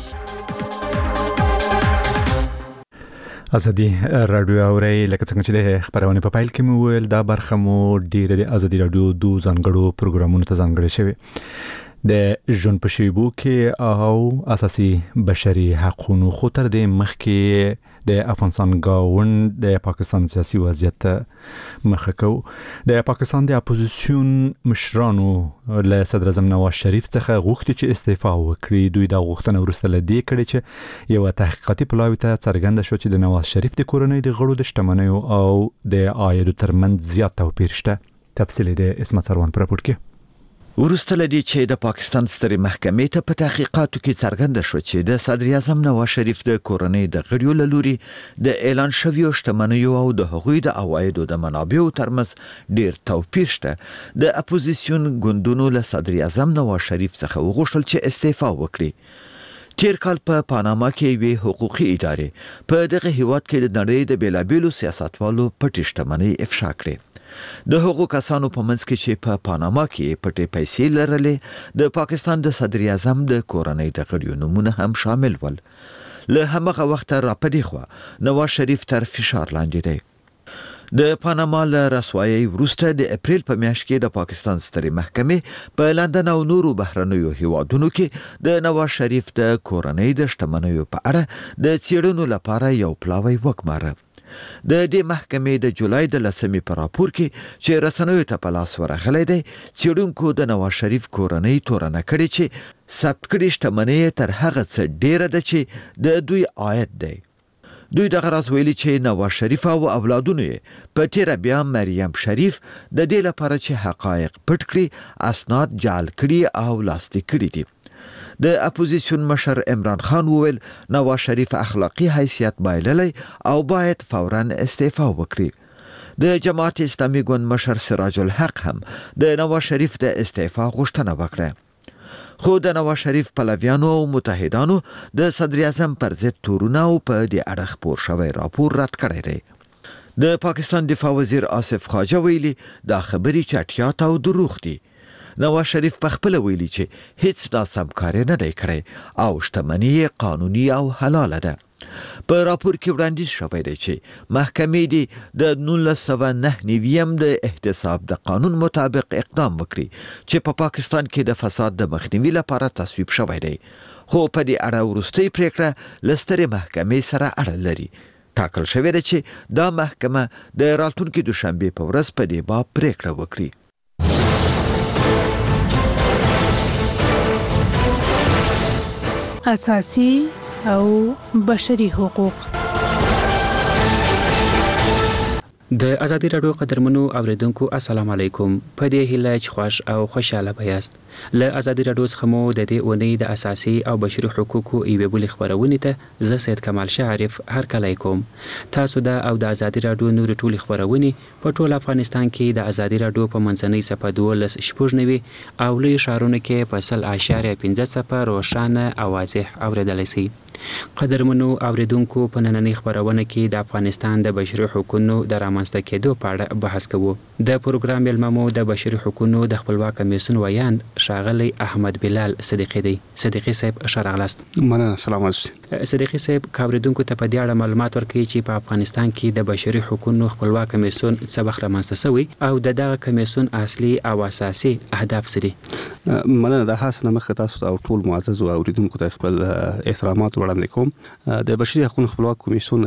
ازادي رادیو اوري لکه څنګه چې د خبرونه په پایل کې مو ویل دا برخه مو ډیره د ازادي رادیو 2 ځانګړو پروګرامونو ته ځانګړې شوی. د ژوند په شیبو کې او اساسي بشري حقوقو خو تر دې مخکې د افغانستان گاوند د پاکستان سیاسي وضعیت مخه کو. د پاکستان د اپوزیسیون مشرانو له صدر اعظم نواز شریف څخه غوښتي چې استعفا وکړي. دوی دا غوښتنه ورسته لدی کړي چې یو تحقیقاتي پلاوی ته څرګنده شو چې د نواز شریف د کورنۍ د غړو د شتمنیو او د عاید ترمنځ زیات توپیر شته. تفصیل د اسمت سروان پر راپور کې. ورسته لدی چې د پاکستان سترې محکمې ته په تحقیقاتو کې څرګنده شو چې د صدر اعظم نواز شریف د کورنۍ د غړو له لوري د اعلان شویو شتمنیو او د هغوی د عوایدو د منابعو ترمنځ ډیر توپیر شته. د اپوزیسیون ګوندونو له صدر اعظم نواز شریف څخه وغوښتل چې استعفا وکړي. تیر کال په پاناما کې وی حقوقي ادارې په دغه هیواد کې د نړۍ د بیلابیلو سیاستوالو پټې شتمنۍ افشا کړې. د هغو کسانو په منځ کې چې په پاناما کې پټې پیسې لرلې د پاکستان د صدر اعظم د کورنۍ د غړو نومونه هم شامل ول. له همغه وخت را پدې خو نواز شریف تر فشار لاندې دی. د پاناما له رسوایي وروسته د اپریل په میاشت کې د پاکستان سترې محکمې په لندن او نورو بهرنیو هیوادونو کې د نواز شریف د کورنۍ د شتمنیو په اړه د څېړنو لپاره یو پلاوی وکماره. د دې محکمې د جولای د 10 په راپور کې چې رسنیو ته په لاس ورغلی دی څېړونکو د نواز شریف کورنۍ تورنه کړې چې ثبت کړي شتمنۍ تر هغه څه ډیره ده چې د دوی عاید دی. دوی دغه راز ویلي چې نواز شریف او اولادونو یې په تیره بیا مریم شریف د دې لپاره چې حقایق پټ کړي اسناد جعل کړي او لاسلیک کړي دي. د اپوزیسیون مشر عمران خان وویل نواز شریف اخلاقی حیثیت بایللی او باید فوراً استعفا وکړي. د جماعت اسلامي ګوند مشر سراج الحق هم د نواز شریف د استعفا غوښتنه وکړه. خو د نواز شریف پلویانو او متحدانو د صدر اعظم پر ضد تورونه او په دې اړه خپور شوی راپور رد کړی دی. د پاکستان دفاع وزیر آصف خواجه ویلي دا خبرې چټیات او دروغ دي. نواز شریف په خپل ویلي چې هیڅ ناسم کار نه دی کړی او شتمنۍ قانوني او حلاله ده. په راپور کې وړاندیز شوی دی چې محکمې دې د 1999 د احتساب د قانون مطابق اقدام وکړي چې په پاکستان کې د فساد د مخنیوي لپاره تصویب شوی دی. خو په دې اړه وروستۍ پریکړه لستري محکمې سره اړه لري. ټاکل شوی دی چې دا محکمه د راتلونکي دوشنبه په ورځ په دې باب پریکړه وکړي. اساسي او بشري حقوق. د ازادي راډیو قدرمنو اوریدونکو السلام علیکم. په دې هیله چې خوښ او خوشاله بیاست. له ازادي راډیو څخه مو د دې اونۍ د اساسي او بشري حقوقو ایوه بل خبرونه ته زه سید کمال شعرف هر کله کوم. تاسو د او د ازادي راډیو نور ټولي خبرونه په ټول افغانستان کې د ازادي راډیو په منځنۍ صفحه 12 او لوی شهرونو کې په 0.15 روښانه او واضح اوریدلای شئ. قدرمنو اوریدونکو په نننۍ خبرونه کې د افغانستان د بشري حقوقو د رامنځته کېدو په اړه بحث کوو. د پروګرام ملممو د بشري حقوقو د خپلواک کمیسیون ویاند شاغلی احمد بلال صدیقی دی. صدیقی صاحب شرغلاست. مننه. سلام علیکم. صدیقی صاحب اوریدونکو ته په دې اړه معلومات ورکړي چې په افغانستان کې د بشري حقوقو خپلواک کمیسیون څه وخت رامنځته شوی او دغه کمیسیون اصلي او اساسي اهداف څه دي؟ مننه. د حسنه مخ تاسو او ټول معزز اوریدونکو ته خپل احترامات وړاندې کوم. د بشري حقوقو خپلواک کمیسیون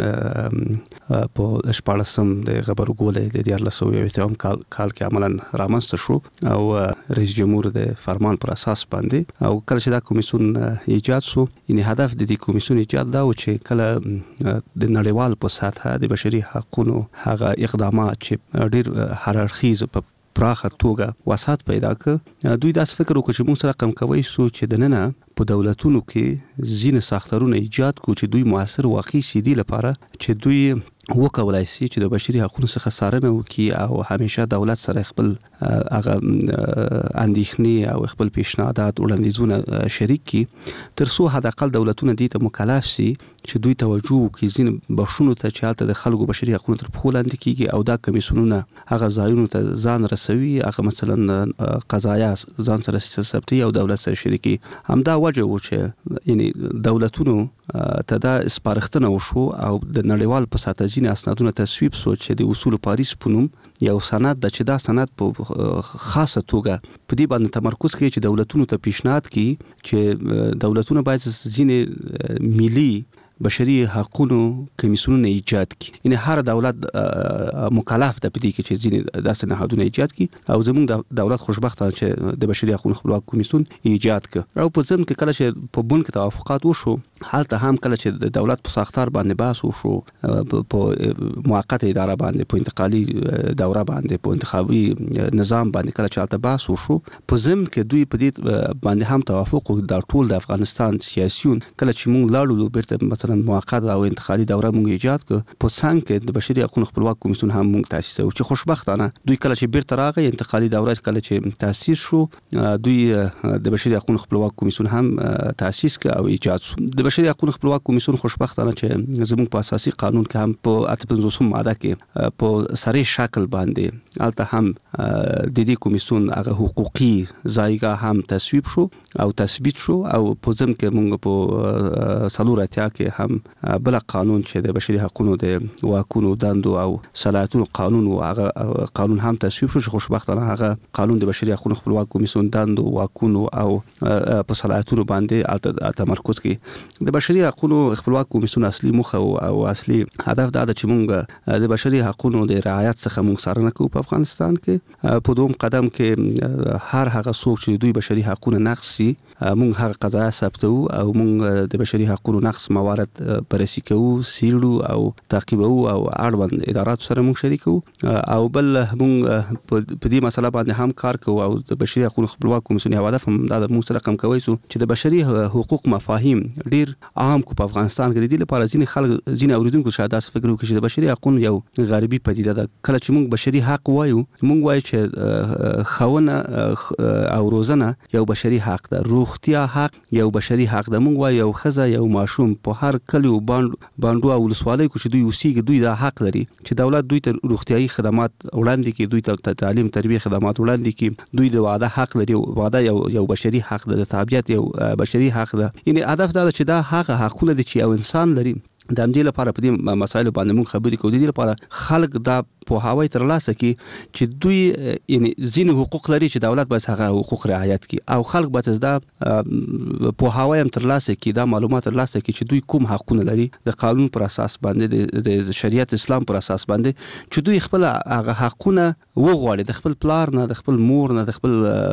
په 14 د غبرګولې د 2021 کال کې عملاً رامنځته شو او رئیس جمهور د فرمان پر اساس باندې او کله چې دا کمیسیون ایجاد شو یعنی هدف د دې کمیسیون ایجاد دا و چې کله د نړیوال په سطح د بشري حقوقو هغه اقدامات چې ډېر هررخیز په پراخه توګه وسات پیدا کړ دوی داس فکر وکړ چې موږ سره کم کوي سو چې د نننه په دولتونو کې ځینې ساختارونه ایجاد کو چې دوی موثر واقعي سي دي لپاره چې دوی وکولای شي چې د بشري حقوقو څخه څارنه وکړي او همیشه دولت سره خپل هغه اندېښنې او خپل پیشنهادات وړاندیزونه شریک کړي تر څو حداقل دولتونه دې ته مکلف شي چې دوی توجه وکړي ځینې بخښونو ته چې هلته د خلکو بشري حقوقو تر پښو لاندې کیږي او دا کمیسیونونه هغه ځایونو ته ځان رسوي هغه مثلا قضایا ځان سره ثبتي او دولت سره شریکي همدا وجه و چې یعنی دولتونو ته دا سپارښتنه وشو او د نړیوال په سطح ځینې اسنادونه تصویب شو چې د اصول پاریس په نوم یو سند د چې دا سند په خاصه توګه په دې باندې تمرکز کوي چې دولتونو ته پیشنهاد کوي چې دولتونه باید ځینې ملي بشري حقوقو کمیسیونونه ایجاد کړي یعنی هر دولت مکلف ده په دې کې چې ځینې داسې نهادونه ایجاد کړي او زموږ د دولت خوشبختانه چې د بشري حقوقو خپلواک کمیسیون ایجاد کړ او په ځم کې کله چې په بن کې توافقات وشو حالته هم کله چې د دولت په ساختار باندې بحث وشو په موقت اداره باندې په انتقالي دوره باندې په انتخابي نظام باندې کله چې حالته بحث وشو په ځم کې دوی په دې باندې هم توافق د ټول د افغانستان سیاسيون کله چې موږ لاړو بیرته مثلا موقت او انتقالي دوره موږ ایجاد کړ په څنګه کې د بشري حقوقو خپلواک کمیسیون هم موږ تاسیس او چې خوشبختانه دوی کله چې بیرته راغی انتقالي دوره کله چې تاسیس شو دوی د بشري حقوقو خپلواک کمیسیون هم تاسیس کړ او ایجاد شو د بشري حقوقو خپلواک کمیسیون خوشبختانه چې زموږ په اساسي قانون کې هم په 55 ماده کې په سری شکل باندې البته هم د دې کمیسیون هغه حقوقي ځایګه هم تصویب شو او تثبیت شو او په ځم کې موږ په سلوراتیا کې هم بل قانون چې د بشري حقوقو د واکونو دندو او صلاحیتونو قانون او هغه قانون هم تصویب شو. خوشبختانه هغه قانون د بشري حقوقو خپلواک کمیسیون دندو واکونو او په صلاحیتونو باندې تمرکز کوي. د بشري حقوقو خپلواک کمیسیون اصلي موخه او اصلي هدف دا چې موږ د بشري حقوقو د رعایت څخه موږ څارنه کوو په افغانستان کې. په دوم قدم کې هر هغه څوک چې دوی بشري حقوقو نقض شي موږ هغه قضایا ثبتو او موږ د بشري حقوقو نقض موارد بررسي کوو، څیړو او تعقیبو او اړوند ادارات سره موږ شریکو او بل موږ په دې مسله باندې هم کار کوو او د بشري حقوقو خپلواک کمیسیون یو هدف هم دا موږ سره کم کوي چې د بشري حقوق مفاهیم ډیر عام کو په افغانستان کې. د دې لپاره ځینې خلک ځینې اوریدونکو شاید تاسو فکر وکړي چې د بشري حقوقو یو غربي پدیده ده. کله چې موږ بشري حق وایو موږ وایو چې خونه او روزنه یو بشري حق ده، روغتیا حق یو بشري حق ده. موږ وایو یو خزه یو ماشوم په هر کلیو باندې او ولسوالۍ کې چې دوی اوسېږي دوی دا حق لري چې دولت دوی ته روغتيایي خدمات وړاندې کړي، دوی ته تعلیم تربیه خدمات وړاندې کړي. دوی د واده حق لري، واده یو بشري حق ده، د تابعیت یو بشري حق ده. یعنی هدف دا چې دا هغه حقونه دي چې یو انسان لري. د همدې لپاره په دې مسایلو باندې موږ خبرې کوو. د دې لپاره خلک دا پوهاوی ترلاسه کړي چې دوی یعنی ځینې حقوق لري چې دولت باید هغه حقوق رعایت کړي او خلک باید دا پوهاوی هم ترلاسه کړي، دا معلومات ترلاسه کړي چې دوی کوم حقونه لري د قانون پر اساس باندې، د شریعت اسلام پر اساس باندې، چې دوی خپل هغه حقونه وغواړي د خپل پلار نه، د خپل مور نه، د خپل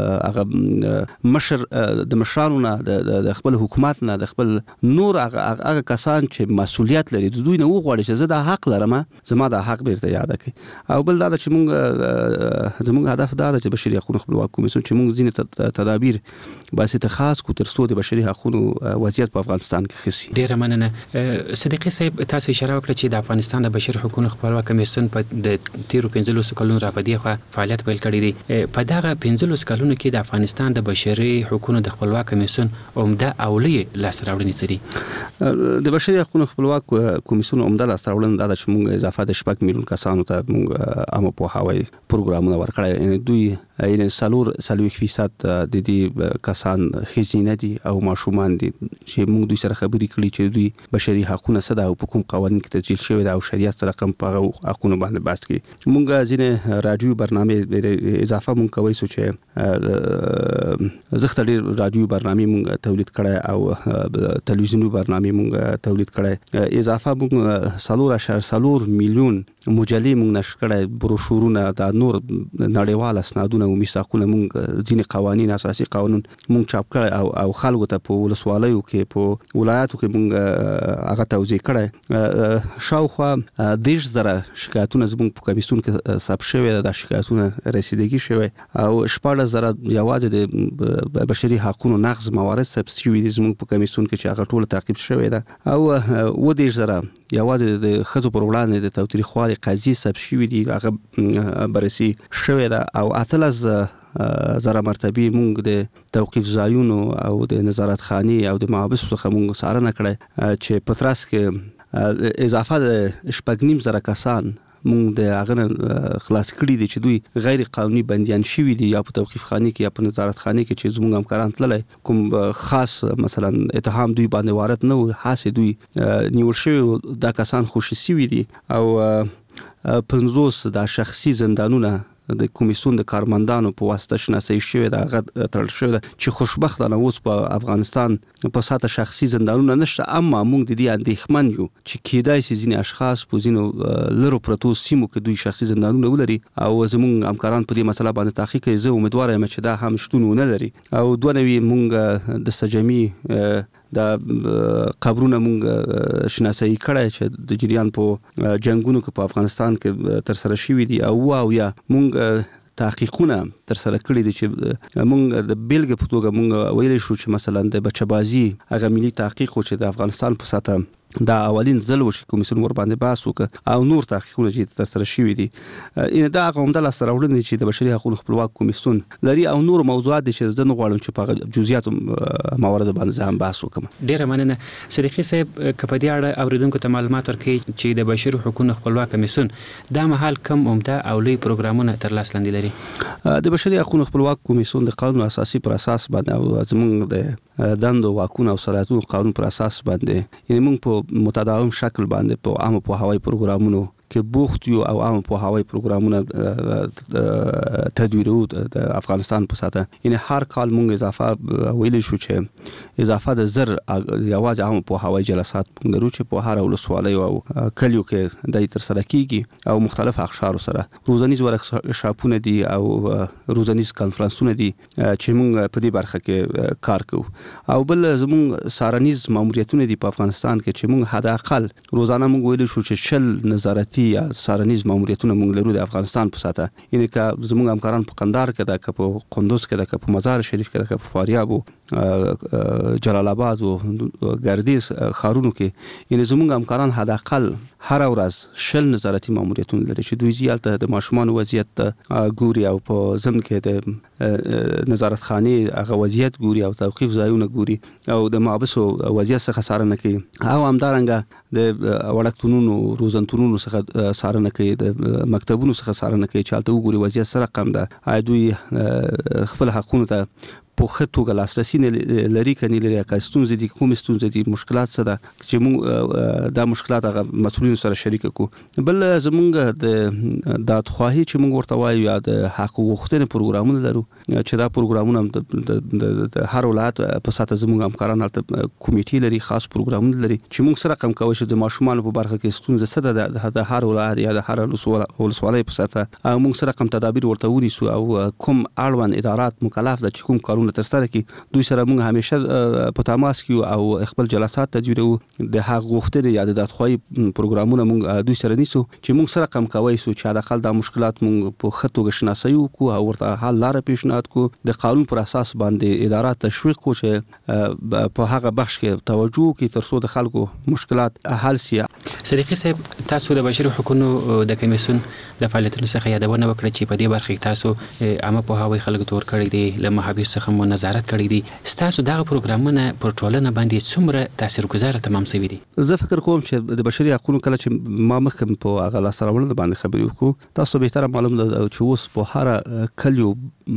هغه مشر د مشرانو نه، د خپل حکومت نه، د خپل نور هغه کسان چې مسؤلیت لري د دوی نه وغواړي چې زه دا حق لرم، زما دا حق بیرته یاد کړئ. او بل دا چې موږ زموږ هدف دا چې بشري حقوقو خپلواک کمیسیون چې موږ ځینې تدابیر باسي خاص کو تر څو د بشري حقوقو وضعیت په افغانستان کې خسي. ډیره مننه صدیقي صاحب، تاسو اشاره وکړه چې د افغانستان د بشري حقوقو خپلواک کمیسیون په د تیرو 15 کلونو راپدې خو فعالیت پیل کړی دی. په دغه 15 کلونو کې د افغانستان د بشري حقوقو د خپلواک کمیسیون عمده اولي لاسته راوړنې څه دي؟ د بشري حقوقو خپلواک کمیسیون عمده لاسته راوړنه دا چې موږ اضافه د 6 میلیون کسانو ته موږ عامه پوهاوی پروګرامونه ورکړل. دوی یعنی 40% د دې کسان خزینه دي او ماشومان دي چې موږ دوی سره خبرې کړې چې دوی بشري حقوقونه څه ده او په کوم قوانین کې تسجیل شوی ده او شریعت سره کوم په حقوقو باندې بحث کوي. موږ ځینې رادیو برنامه اضافه موږ کوي چې زغت ډیر رادیو برنامه موږ تولید کړای او تلویزیونی برنامه موږ تولید کړای. اضافه موږ 4.4 میلیون مجلې موږ نشر کړای، بروشورونه، د نور نړیوال اسنادونه او میثاقونه موږ ځینې قوانین اساسي قانون موږ چاپ کړای او خلکو ته په ولسوالیو کې په ولایاتو کې موږ هغه توزیع کړای. شاوخوا 10,000 شکایتونه زموږ په کمیسیون کې ثبت شوي ده، د شکایتونه رسیدګي شوی او 14,000 یوازې د بشري حقوقو نقض موارد ثبت شوي دي زموږ په کمیسیون کې چې هغه ټول تعقیب شوی ده او 10,000 یوازې د خزو پر وړاندې د تاوتریخوالي قضیې ثبت شوي دي، هغه بررسي شوی ده او 18,000 مرتبه موږ د توقيف ځایونو او د نظارت خاني او د محابس څخه موږ څارنه کړې چې په تراس کې اضافه د 8,500 کسان موږ د هغه خلاص کړي دي چې دوی غیر قانوني بنديان شوي دي یا په توقيف خاني کې یا په نظارت خاني کې چې زموږ همکاران تللی کوم خاص مثلا اتهام دوی باندې وارد نه و، حاسه دوی نیول شوی دا کسان خوشي شوي دي او 50 د شخصي زندانونه د کمیسیون د کارمندانو په واسطه شناسایی شوی دا غږ تړل شوی دا چې خوشبختانه اوس په افغانستان په ساته شخصي زندانونه نشته، اما موږ د دې اندېښمن یو چې کېدای شي ځینې اشخاص په ځینو لرو پرتو سیمو کې دوی شخصي زندانونه ولري او زموږ همکاران په دې مسله باندې تحقیق کوي. زه امیدوار یم چې دا هم شتون ونه لري او دوه نوي موږ د سجمي د قبرونه موږ شناسایی کړای چې د جریان په جنگونو کې په افغانستان کې تر سره شوي دي او یا موږ تحقیقونه تر سره کړی دي چې موږ د بیلګې په توګه موږ ویلی شو چې مثلا د بچبازي هغه ملي تحقیق چې د افغانستان په ساته دا اولین ځل و چې کمیسیون ور باندې بحث وکړ او نور تحقیقونه چې تر سره شوي دي ان دا عمده لاسته راوړنې چې د بشري حقوقو خپلواک کمیسیون لري او نور موضوعات چې زه نه غواړم چې په جزئیات موارد باندې هم بحث وکم. ډیره مننه صدیقي صاحب، کپه دې اړه اوریدونکو ته معلومات ورکړي چې د بشري حقوقو خپلواک کمیسیون دا مهال کم عمده او لوی پروګرامونه تر لاس لاندې لري. د بشري حقوقو خپلواک کمیسیون د قانون اساسي پر اساس باندې او زموږ د دندو واکونو او صلاحیتونو قانون پر اساس باندې یعنی موږ په په متداوم شکل باندې په عام په هوایي پروګرامونو کې بوخت یو او عام په هوایي پروګرامونه تدویرو د افغانستان په ساته یعنی هر کال مونږ اضافه ویل شو چې اضافه د زر یواز عام په هوایي جلسات مونږ درو چې په هر ولسوالۍ او کلیو کې د تر سره کیږي او مختلف اقشار سره روزانیز ورکشاپونه دي او روزانیز کانفرنسونه دي چې مونږ په دې برخه کې کار کوو او بل زمونږ سارنیز ماموریتونه دي په افغانستان کې چې مونږ حد اقل روزانه مونږ ویل شو چې شل نظارتي یا سارنیز ماموریتونه مونږ لرو د افغانستان په ساته یعنی که زمونږ همکاران په قندهار کې ده که په قندوز کې ده که په مزار شریف کې ده که په فاریاب او جلال آباد او ګردیز ښارونو کې یعنی زمونږ همکاران حد اقل هر ورځ شل نظارتي ماموریتونه لري چې دوی زیاته د ماشومان وضعیت ګوري او په ضمن کې د نظارت خانه هغه وضعیت ګوري او توقيف ځایونه ګوري او د محبسو وضعیت څخه څارنه کوي او همدارنګه د وړکتونونو روزنتونونو څخه څارنه کوي د مکتبونو څخه څارنه کوي چې البته وګوري وضعیت سره کم ده دوی خپل حقوقو ته په خطوګه لاسرسي نه لري کني لري که ستونزې دي کوم ستونزې دي مشکلات څه ده چې موږ دا مشکلات هغه مسؤلین سره شریک کو بل زمونږ د دادخواهی چې موږ ورته وایو یا د حقوق غوښتنې پروګرامونه لرو چې دا پروګرامونه د هر ولایت په ساته زمونږ همکاران کمیټې لري خاص پروګرامونه لري چې موږ سره کم کوي چې د ماشومان په برخه کې ستونزې څه ده د هر ولایت یا د هر ولسوالۍ په ساته موږ سره کم تدابیر ورته ونیسو او کوم اړوند ادارات مکلف ده چې کوم کارونه ترسره کی دوی سره موږ همیشه په تماس کې او خپل جلسات تدویرو د حق غوښتنې یا د دادخواهی پروګرامونه موږ دوی سره نیسو چې موږ سره کم کوي سو چې د خپل د مشکلات موږ په خطوګه شناسایو کو او ورته حل لاره پیشنهاد کو د قانون پر اساس باندې ادارات تشویق کو چې په هغه بخش کې توجه کوي تر څو د خلکو مشکلات حل شي. صدیقي صاحب تاسو د بشري حقوقو د کمیسیون د فعالیتونو څخه یادونه وکړه چې په دې برخه کې تاسو عامه پوهاوی خلکو تور کړی دی له محابس څخه نظارت کړی دي ستاسو دغه پروګرامونه پر ټولنه باندې څومره تاثیرګذار تمام شوي دي؟ زه فکر کوم چې د بشري حقوقو کله چې ما مخکې په هغه لاس راوړل باندې خبرې وکړو تاسو به تر معلوم ده چې اوس په هر کلیو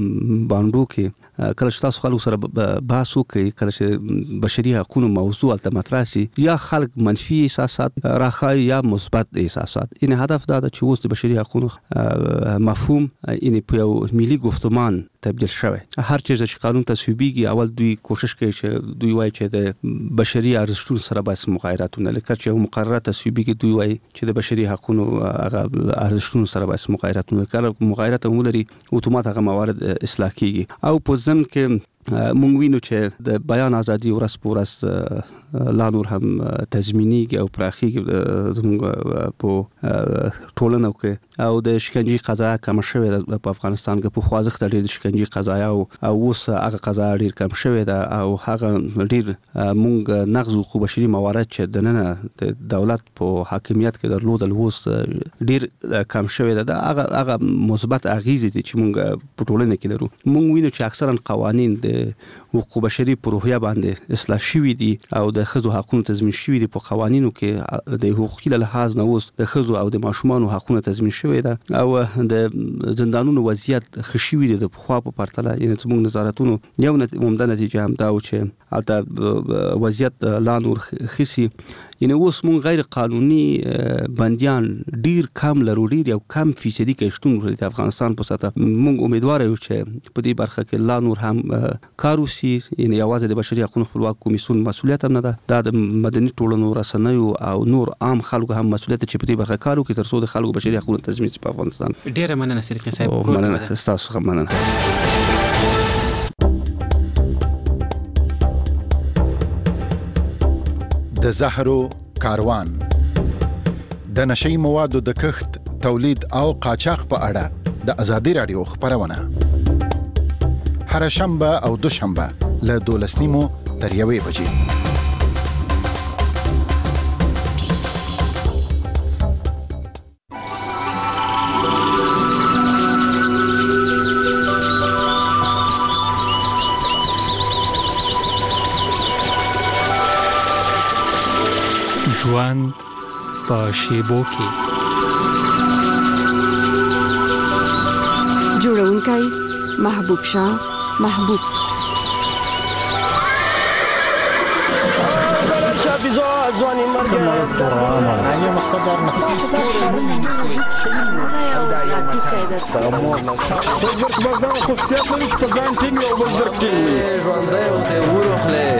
باندې کې کله چې تاسو خلکو سره بحث وکړي کله چې بشري حقوقو موضوع الته مطرح شي یا خلک منفي احساسات راخای یا مثبت احساسات ان هدف دا چې اوس د بشري حقوقو مفهوم ان په یو ملي گفتمان تبدیل شوی هر چیز چې قانون تصویبیږي اول دوی کوشش کوي چې دوی وایي چې د بشري ارزښتونو سره باید مغایراتونه لکه چې مقرره تصویبیږي دوی وایي چې د بشري حقوقو هغه ارزښتونو سره باید مغایراتونه کله مغایرات ولري اتومات هغه موارد اصلاح کیږي او په ځم کې مونږ وینو چې د بیان ازادي ورځ په ورځ لا نور هم تضمینیږي او پراخیږي زموږ په ټولنه کې او د شکنجې قضا کم شوې ده په افغانستان کې په خوازخت ډېر د شکنجې قضایا او اوس هغه قضا ډېر کم شوې ده او هغه ډېر مونږ نقض حقوق بشري موارد چې د نن د دولت په حاکمیت کې درلودل اوس ډېر کم شوې ده هغه مثبت اغیزې دي چې مونږ په ټولنه کې لرو مونږ وینو چې اکثرا قوانین د حقوق بشري په روحیه باندې اصلاح شوي دي او د ښځو حقوقو تضمین شوي دي په قوانینو کې د حقوقي لحاظ نه اوس د ښځو او د ماشومانو حقوقو تضمین شوي ده او د زندانونو وضعیت ښه شوي دي د پخوا په پرتله یعنې زموږ نظارتونو یو عمده نتیجه هم دا و چې هلته وضعیت لا نور ښه سي یعنی اوس مونږ غیر قانوني بندیان ډیر کم لرو ډیر یو کم فیصدي کې شتون لري د افغانستان په ساته مونږ امیدوار یو چې په دې برخه کې لا نور هم کار وشي یعنی یوازې د بشري حقوقو خپلواک کمیسیون مسؤلیت هم نه ده د مدني ټولنو رسنیو او نور عام خلکو هم مسؤلیت چې په دې برخه کار وکړي تر څو د خلکو بشري حقوقو تضمین شي په افغانستان. ډیره مننه صدیقي صاحب. مننه تاسو هم مننه. د زهرو کاروان د نشئی موادو د کښت تولید او قاچاق په اړه د ازادي رادیو خبرونه هر شنبه او دوشنبه له 12:30 تر 1 بجې. ژوند په شیبو کې جوړونکی محبوب شاه محبوب حافظ ځواني مرګ یو مقصد در زرق بس دا خصوصیت لري چې په ځان ټینګ او بل زرق ټینګ وي ژوندی اوسې وروخلې.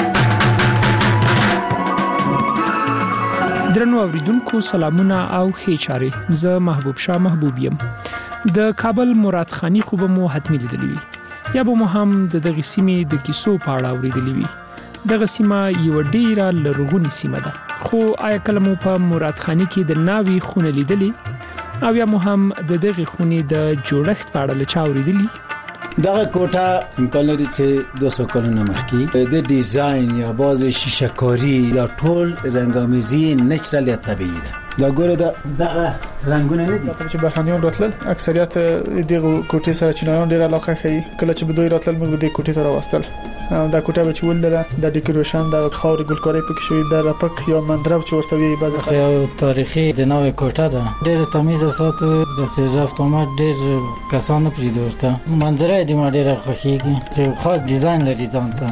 درنو اوریدونکو سلامونه او ښې چارې. زه محبوب شاه محبوب یم. د کابل مراد خانی خو به مو حتمی لیدلی وي یا به مو هم د دغې سیمې د کیسو په اړه اوریدلی وي. دغه سیمه یو ډیره لرغونې سیمه ده، خو آیا کله مو په مراد خانی کې د ناوې خونه لیدلې او یا مو هم د دغې خونې د جوړښت په اړه له چا اوریدلی؟ دغه کوټه امکان لري چې 200 کلونه مخکې د ډیزاین یا باز شیشه کاری یا ټول رنگامیزی نچرال یا طبیعي ده. دا ګوره دغه رنگونه نه دي. چې بهرانيان راتلل اکثریت دغه کوټې سره چینایان ډیر علاقه کوي. کله چې به دوی راتلل موږ د کوټې ته راوستل. دا کوټه به چول ده د ډیکوریشن د خاور ګلکاري پکې شوی د رپک یا مندرب چې ورته وي بعض یو تاریخي د نوې کوټه ده، ډېر تمیز ساتو د رفت آمد ډېر کسان پرې ورته منظره دې ما ډېر خوښیږي چې خاص ډیزاین لري ځان ته.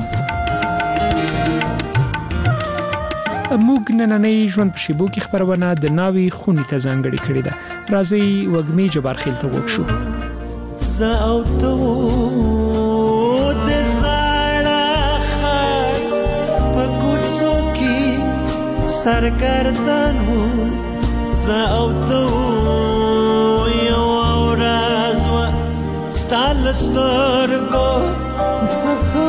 موږ نننۍ ژوند په شیبو کې خبرونه د ناوې خونې ته ځانګړې کړې ده. راځئ وږمې جبارخیل ته وګ شو. زه او ته د زاړه ښار په کوڅو کې سرګردان وو. زه او ته یوه ورځ وه ستا له سترګو څخه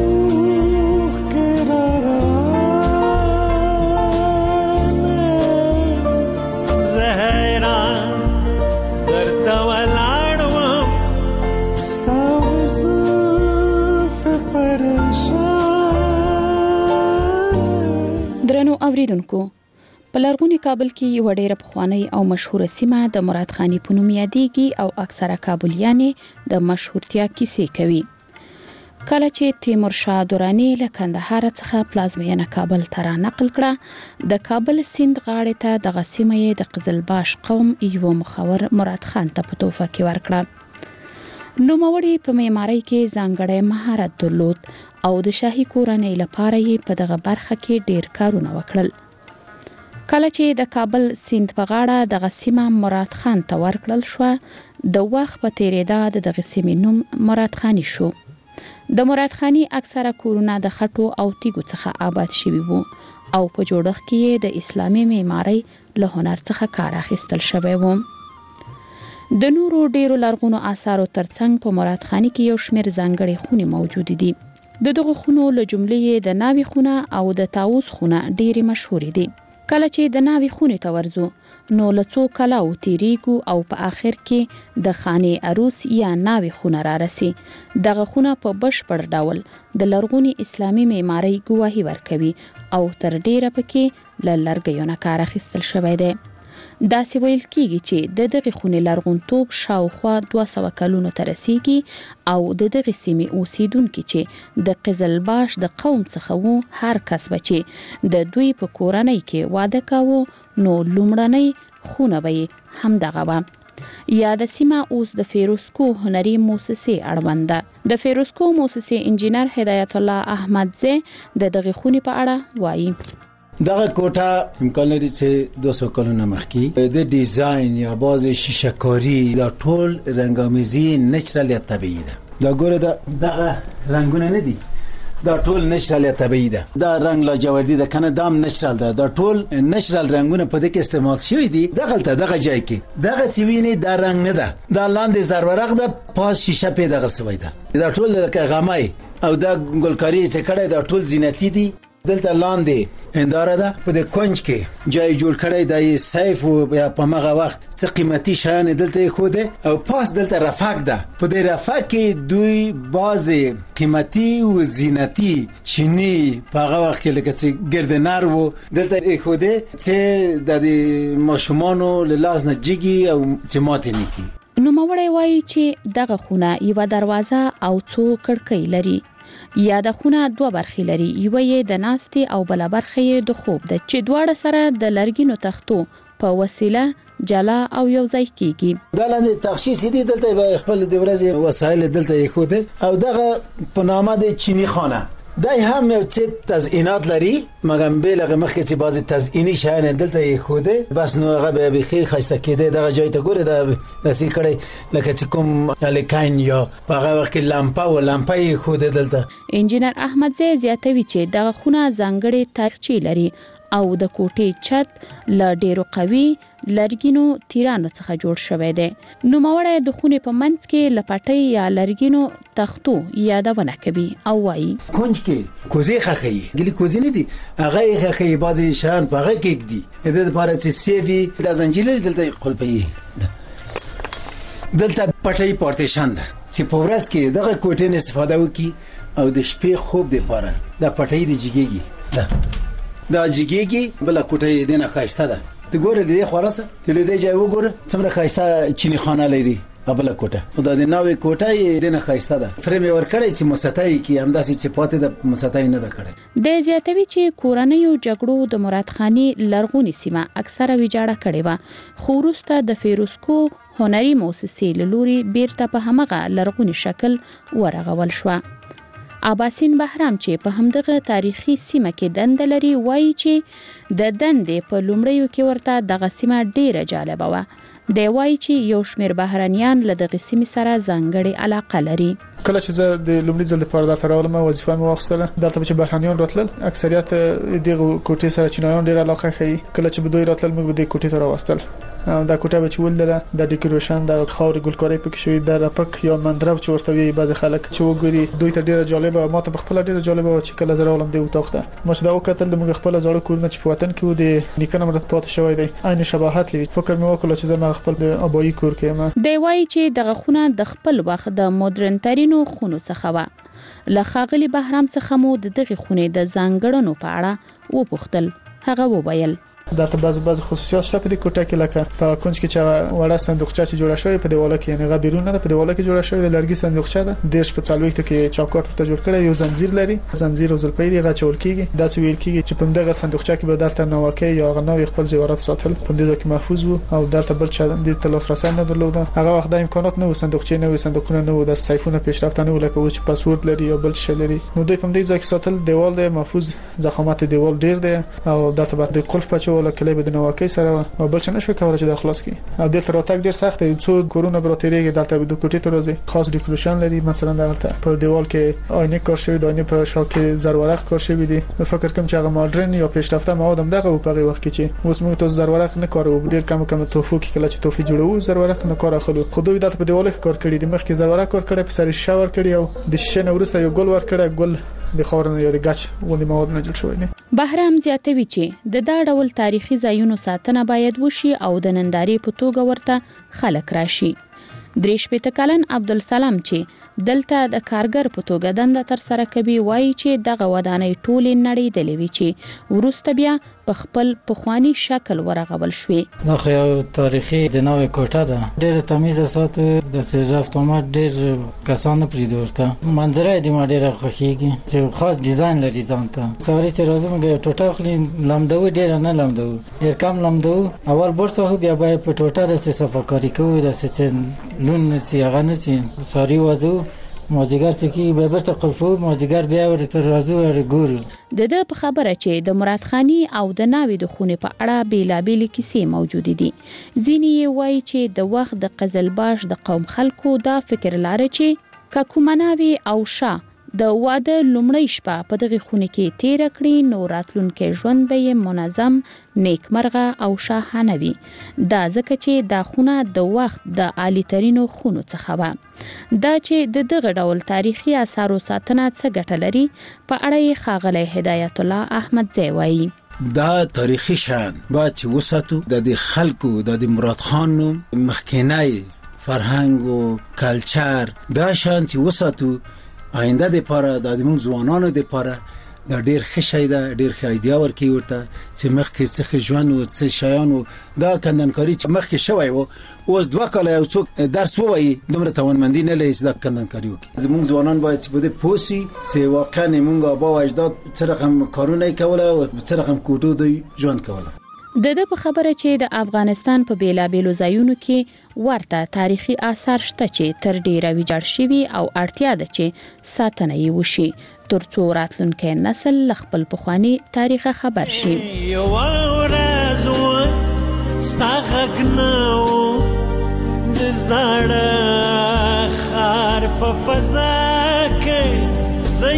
درنو اوریدونکو، په لرغوني کابل کې یو ډېر پخوانی او مشهور سیمه د مراد خانی په نوم یادېږي او اکثره کابلیان د مشهورتیا کیسې کوي. کله چې تیمورشاه درانی له کندهار څخه پلازمینه کابل ته را نقل کړه، د کابل سیند غاړې ته دغه سیمه د قزلباش قوم یو مخور مراد خان ته په توفه کې ورکړه. نوموړي په معمارۍ کې ځانګړی مهارت درلود او د شاهي کورنۍ لپاره یې په دغه برخه کې ډیر کارونه وکړل. کله چې د کابل سیند په غاړه دغه سیمه مراد خان ته ورکړل شو، د وخت په تیریدا دغه سیمې نوم مراد خانی شو. د مراد خانی اکثره کورونه د خټو او تیګو څخه آباد شوي وو او په جوړښت کې د اسلامي معمارۍ له هنر څخه کار اخیستل شوی و. د نورو ډیرو لرغونو آثارو ترڅنګ په مراد خانی کې یو شمېر ځانګړې خونې موجود دي. د دغه خونو له جملې د ناوې خونه او د طاووس خونه ډېرې مشهورې دي. کله چې د ناوې خونې ته ورځو نو له څو کلاو تیریږو او په آخر کې د خانې عروس یا ناوې خونه را رسي. دغه خونه په بشپړ ډول د لرغوني اسلامي معمارۍ ګواهي ورکوي او تر ډیره پکې له لرګیو نه کار اخیستل شوی دی. داسې ویل کیږي چې د دغه خونې لرغونتوب شاوخوا 200 کلونو ته رسیږي او د دغه سیمې اوسیدونکو چې د قزلباش د قوم څخه وو، هر کس بچي د دوی په کورنۍ کې واده کاوه نو لومړنۍ خونه به هم دغه و. یا د سیمه اوس د فیروزکو هنري موسسې اړوند ده. د فیروزکو موسسې انجینر هدایت الله احمدزی د دغه خونې په اړه وایي. دغه کوټه امکان لري چې 200 کلونه مخکې د ډیزاین یا باز شیشه کاری یا ټول رنگامیزی نچرال یا طبیعي ده. دا ګوره دغه رنگونه نه دي، دا ټول نچرال یا طبیعي ده. دا رنگ لاجوردی ده کنه دام نچرال ده. دا ټول نچرال رنگونه په دې کې استعمال شوی دي. دغه ځای کې دغه سیوینه دا رنگ نه ده، دا لاندې زرورق ده، پاس شیشه په دغه سوی ده. دا ټول غمای او دا ګلکاری چې کړه دا ټول زینتی دي. دلته لاندې انداره ده، په د کنج کې جای جوړ کړی د سیف او په مغه وخت څه قیمتي شیان دلته خوده او پاس دلته رفاق ده. په دې رفاق کې دوی بازي قیمتي او زینتی چینی په هغه وخت کې لکه چې ګردنار وو دلته خوده چې د ماشومانو له لاس نه جګي او چماتې نکی. نو موري وایي چې دغه خونه یو دروازه او څو کړکۍ لري. یا د خونه دوه برخې لري، یو یې د ناستې او بل برخه یې د خوب ده چې دواړه سره د لرګینو تختو په وسیله جلا او یو ځای کیږي. دا لاندې تخصیص دي، دلته خپل د ورځې وسایل دلته یې خوده او دغه په نامه د چینی خانه دای هم یو څه تزئینات لري مګر به لغه مخکې چې بعضی تزئینی شایان دلته یې خوده بس نو هغه به بخي خسته کېده دغه ځای ته ګوره د داسې کړي لکه چې کوم الکاین یا هغه وخت لامپا یې خوده دلته. انجینر احمد زیاتوي چې دغه خونه ځانګړي تاریخچې لري او د کوټې چت ل ډیرو قوي لرګینو تیرانو څخه جوړ شوی دی. نوموړی د خونې په منځ کې لپټۍ یا لرګینو تختو یادونه کوي او وایي کونج کې کوزي خخي ګلی کوزي نه دي هغه خخي بعضی شان په هغه کې دي د لپاره چې سیوی د زنجیل دلته خپلپي دلته پټۍ پارتیشن ده چې په ورځ کې دغه کوټې استفاده وکي او د شپې خوب لپاره د پټۍ د جګیږي دا جګیږي بل کوټې دینه خاصه ده ته ګوره دې خلاصه دې دې ځای وګوره څومره خاصه چینی خانه لري ابله کوټه خدای دې نوې کوټه دینه خاصه ده فریم ورکړی چې مستای کی همداسې چې پاتې د مستای نه ده کړی. د زیاتوي چې کورنیو جګړو د مراد خانی لرغونی سیمه اکثره ویجاړه کړې و خو وروسته د فیروزکو هنري موسسې لوري بیرته په همغه لرغونی شکل ورغول شو. عباسین بهرام چې په همدغه تاریخي سیمه کې دند لري وایي چې د دندې په لومړیو کې ورته دغه سیمه ډیره جالبه و. دی وایي چې یو شمېر بهرانیان له دغه سیمې سره ځانګړې علاقه لري. کله چې زه د لومړي ځل لپاره دلته راغلم وظیفه مې واخیستله دلته چې بهرانیان راتلل اکثریت دغه کوټې سره چینایان ډیر علاقه ښيي کله چې به دوی راتلل موږ به د کوټې ته راوستل دا کوټه به چول ده د ډیکوریشن د خاور ګلکاري پکې شوی د رپک یا مندرب چې ورته وی بعض خلک چې وګوري دوی ته ډیره جالبه ما ته خپل ډیره جالبه چې کله زه راغلم د وتاخته مشه دا وکتل د موږ خپل زړه کورونه چې په وطن کې و د نیکنه مرته پاتې شوی دی عین شباهت لري فکر مې وکړ چې زه ما خپل د ابایی کور کې ما دی وایي چې دغه خونه د خپل وخت د مدرن ترینو خونو څخه و. لخاغلی بهرام څخه مو دغه خونه د ځانګړنو په اړه وپوښتل هغه وویل دا ته بعض خصوصیات شته په دې کوټه کې لکه په کونج کې چې وړه صندوقچه چې جوړه شوی په دیواله کې یعنی غبیرون نه په دیواله کې جوړه شوی د لرګي صندوقچه ده دیش په څلويخته کې چوکاټ ورته جوړ کړی یو زنجیر لري زنجیر او زلپۍ دی غچول کیږي دا سویل کیږي چې په دغه صندوقچه کې به دلته نوکه یا غنوي خپل زیورات ساتل په دې ځکه محفوظ وو او دلته بل څه د تلوس رسن نه درلوده هغه وخت د امکانات نه و صندوقچه نه و صندوقونه نه و د سیفونه پیشرفت نه و لکه و چې پاسورد لري یا بل څه لري نو دوی په دې ځکه ساتل دیوال دی محفوظ ضخامت دیوال ډیر دی او دلته به د قلف پچول کله به د نوکه سره او بل څه نشو کولای چې د خلاص کی او دلته راتګ ډیر سخت دی څو کورونه براتریږي دلته د کوټې ته راځي خاص ډیکوریشن لري مثلا دلته په دیوال کې آینه کار شوی د آینه په شا کې زرورق کار شوی دی فکر کوم چې هغه ماډرن یا پیشرفته مواد هم دغه په وخت کې چې اوس موږ ته زرورق نه کارو ډیر کم توفو کې کله چې توفي جوړو زرورق نه کار اخلو خو دوی دلته په دیوال کې کار کړی دی مخکې زرورق کار کړی په سر شاور کړی او د شیشه نه ورسته یو ګل ور کړی ګل د خورنه یا د گچ ونې مواد نه جوړ شوی دی. بهرام زیاتوي چې د دا ډول تاریخي ځایونو ساتنه باید وشي او د نندارې په توګه ورته خلک راشي. دریش پته کلن عبدالسلام چې دلته د کارګر په توګه دنده تر سره کوي وایي چې دغه ودانۍ ټولې نړۍ دلوي چې ورسته بیا په خپل پخوانی شکل ورغول شوې. دا خو یو تاریخي د نوې کوټه ده ډېر تمیز ساتو د رفت آمد ډېر کسان پرې ورته منظره دې ما ډېر خوښیږي چې خاص ډیزاین لري ځان ته سوري چې راځم ټوټه خلی لمدو ډېر نه لمدو ډېر کم لمدو اول برسه بیا به په ټوټه د صفاکاری کوو د څه لون نسی هغه نسی سوري وځو مازیګر چې به برته قلفو مازیګر بیا ورته راځو ورګورو. د دې په خبره چې د مراد خانی او د ناوې د خونې په اړه بیلابېل کیسې موجود دي. ځینې وایي چې د وخت د قزلباش د قوم خلکو دا فکر لاره چې کومناوي او شاه د واده لومړی شپه په دغه خونه کې تیر کړی نو راتلونکي ژوند به منظم نیکمرغه او شاهانه وي. دا ځکه چې دا خونه د وخت د عالی ترینو خونو څخه و. دا چې د دغه ډول تاریخي آثارو ساتنه څه ګټه لري په اړه یې ښاغلی هدایت الله احمد زی وایي دا تاریخي شان باید چې وساتو د خلکو د مراد خان مخکینی فرهنګ او کلچر دا شان چې وساتو آینده د پاره د موږ ځوانانو د پاره دا ډیر ښه شی ده ډیر ښه ایډیا ورکوي ورته چې مخکې څه ژوند او څه شیان دا کندنکاری چې مخکې شوی و اوس 2 کال یو څوک درس وایي دومره توانمندي نه لري چې دا کندنکاری وکړي زموږ ځوانان باید چې بده پوسی چې واقعا موږ ابا او اجداد څه رقم کارونه کوله او څه رقم کوټو دی ژوند کوله. د په خبره چې د افغانستان په بیلابېلو ځایونو کې ورته تاریخي آثار شته چې تر ډیره ویجاړ شوي او اړتیا ده چې ساتنه یې وشي ترڅو راتلونکي نسل له خپل پخوانی تاریخ خبر شي. یو ورځ ستا غږ د زړه خار په فضا کې زه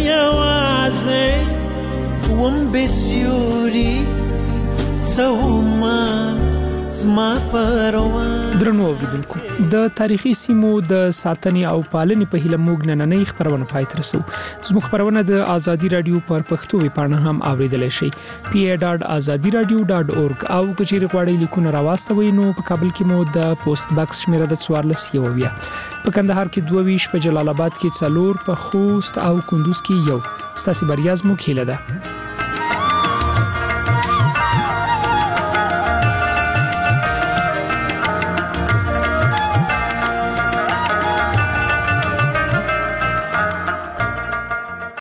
یوازې وم بسیوري درنو اوریدونکو د تاریخي سیمو د ساتنې او پالنې په هیله موږ نننۍ خبرونه پای ته رسو. زموږ خبرونه د ازادي رادیو پر پښتو ویبپاڼه هم اوریدلای شئ pa.azadiradio.org او کچېری غواړئ لیکونه راوستوئ نو په کابل کې مو د پوسټ باکس شمیره د 14 په کندهار کې 22 په جلال آباد کې 4 په خوست او کندوز کې 1 ستاسو بریا زموږ هیله ده.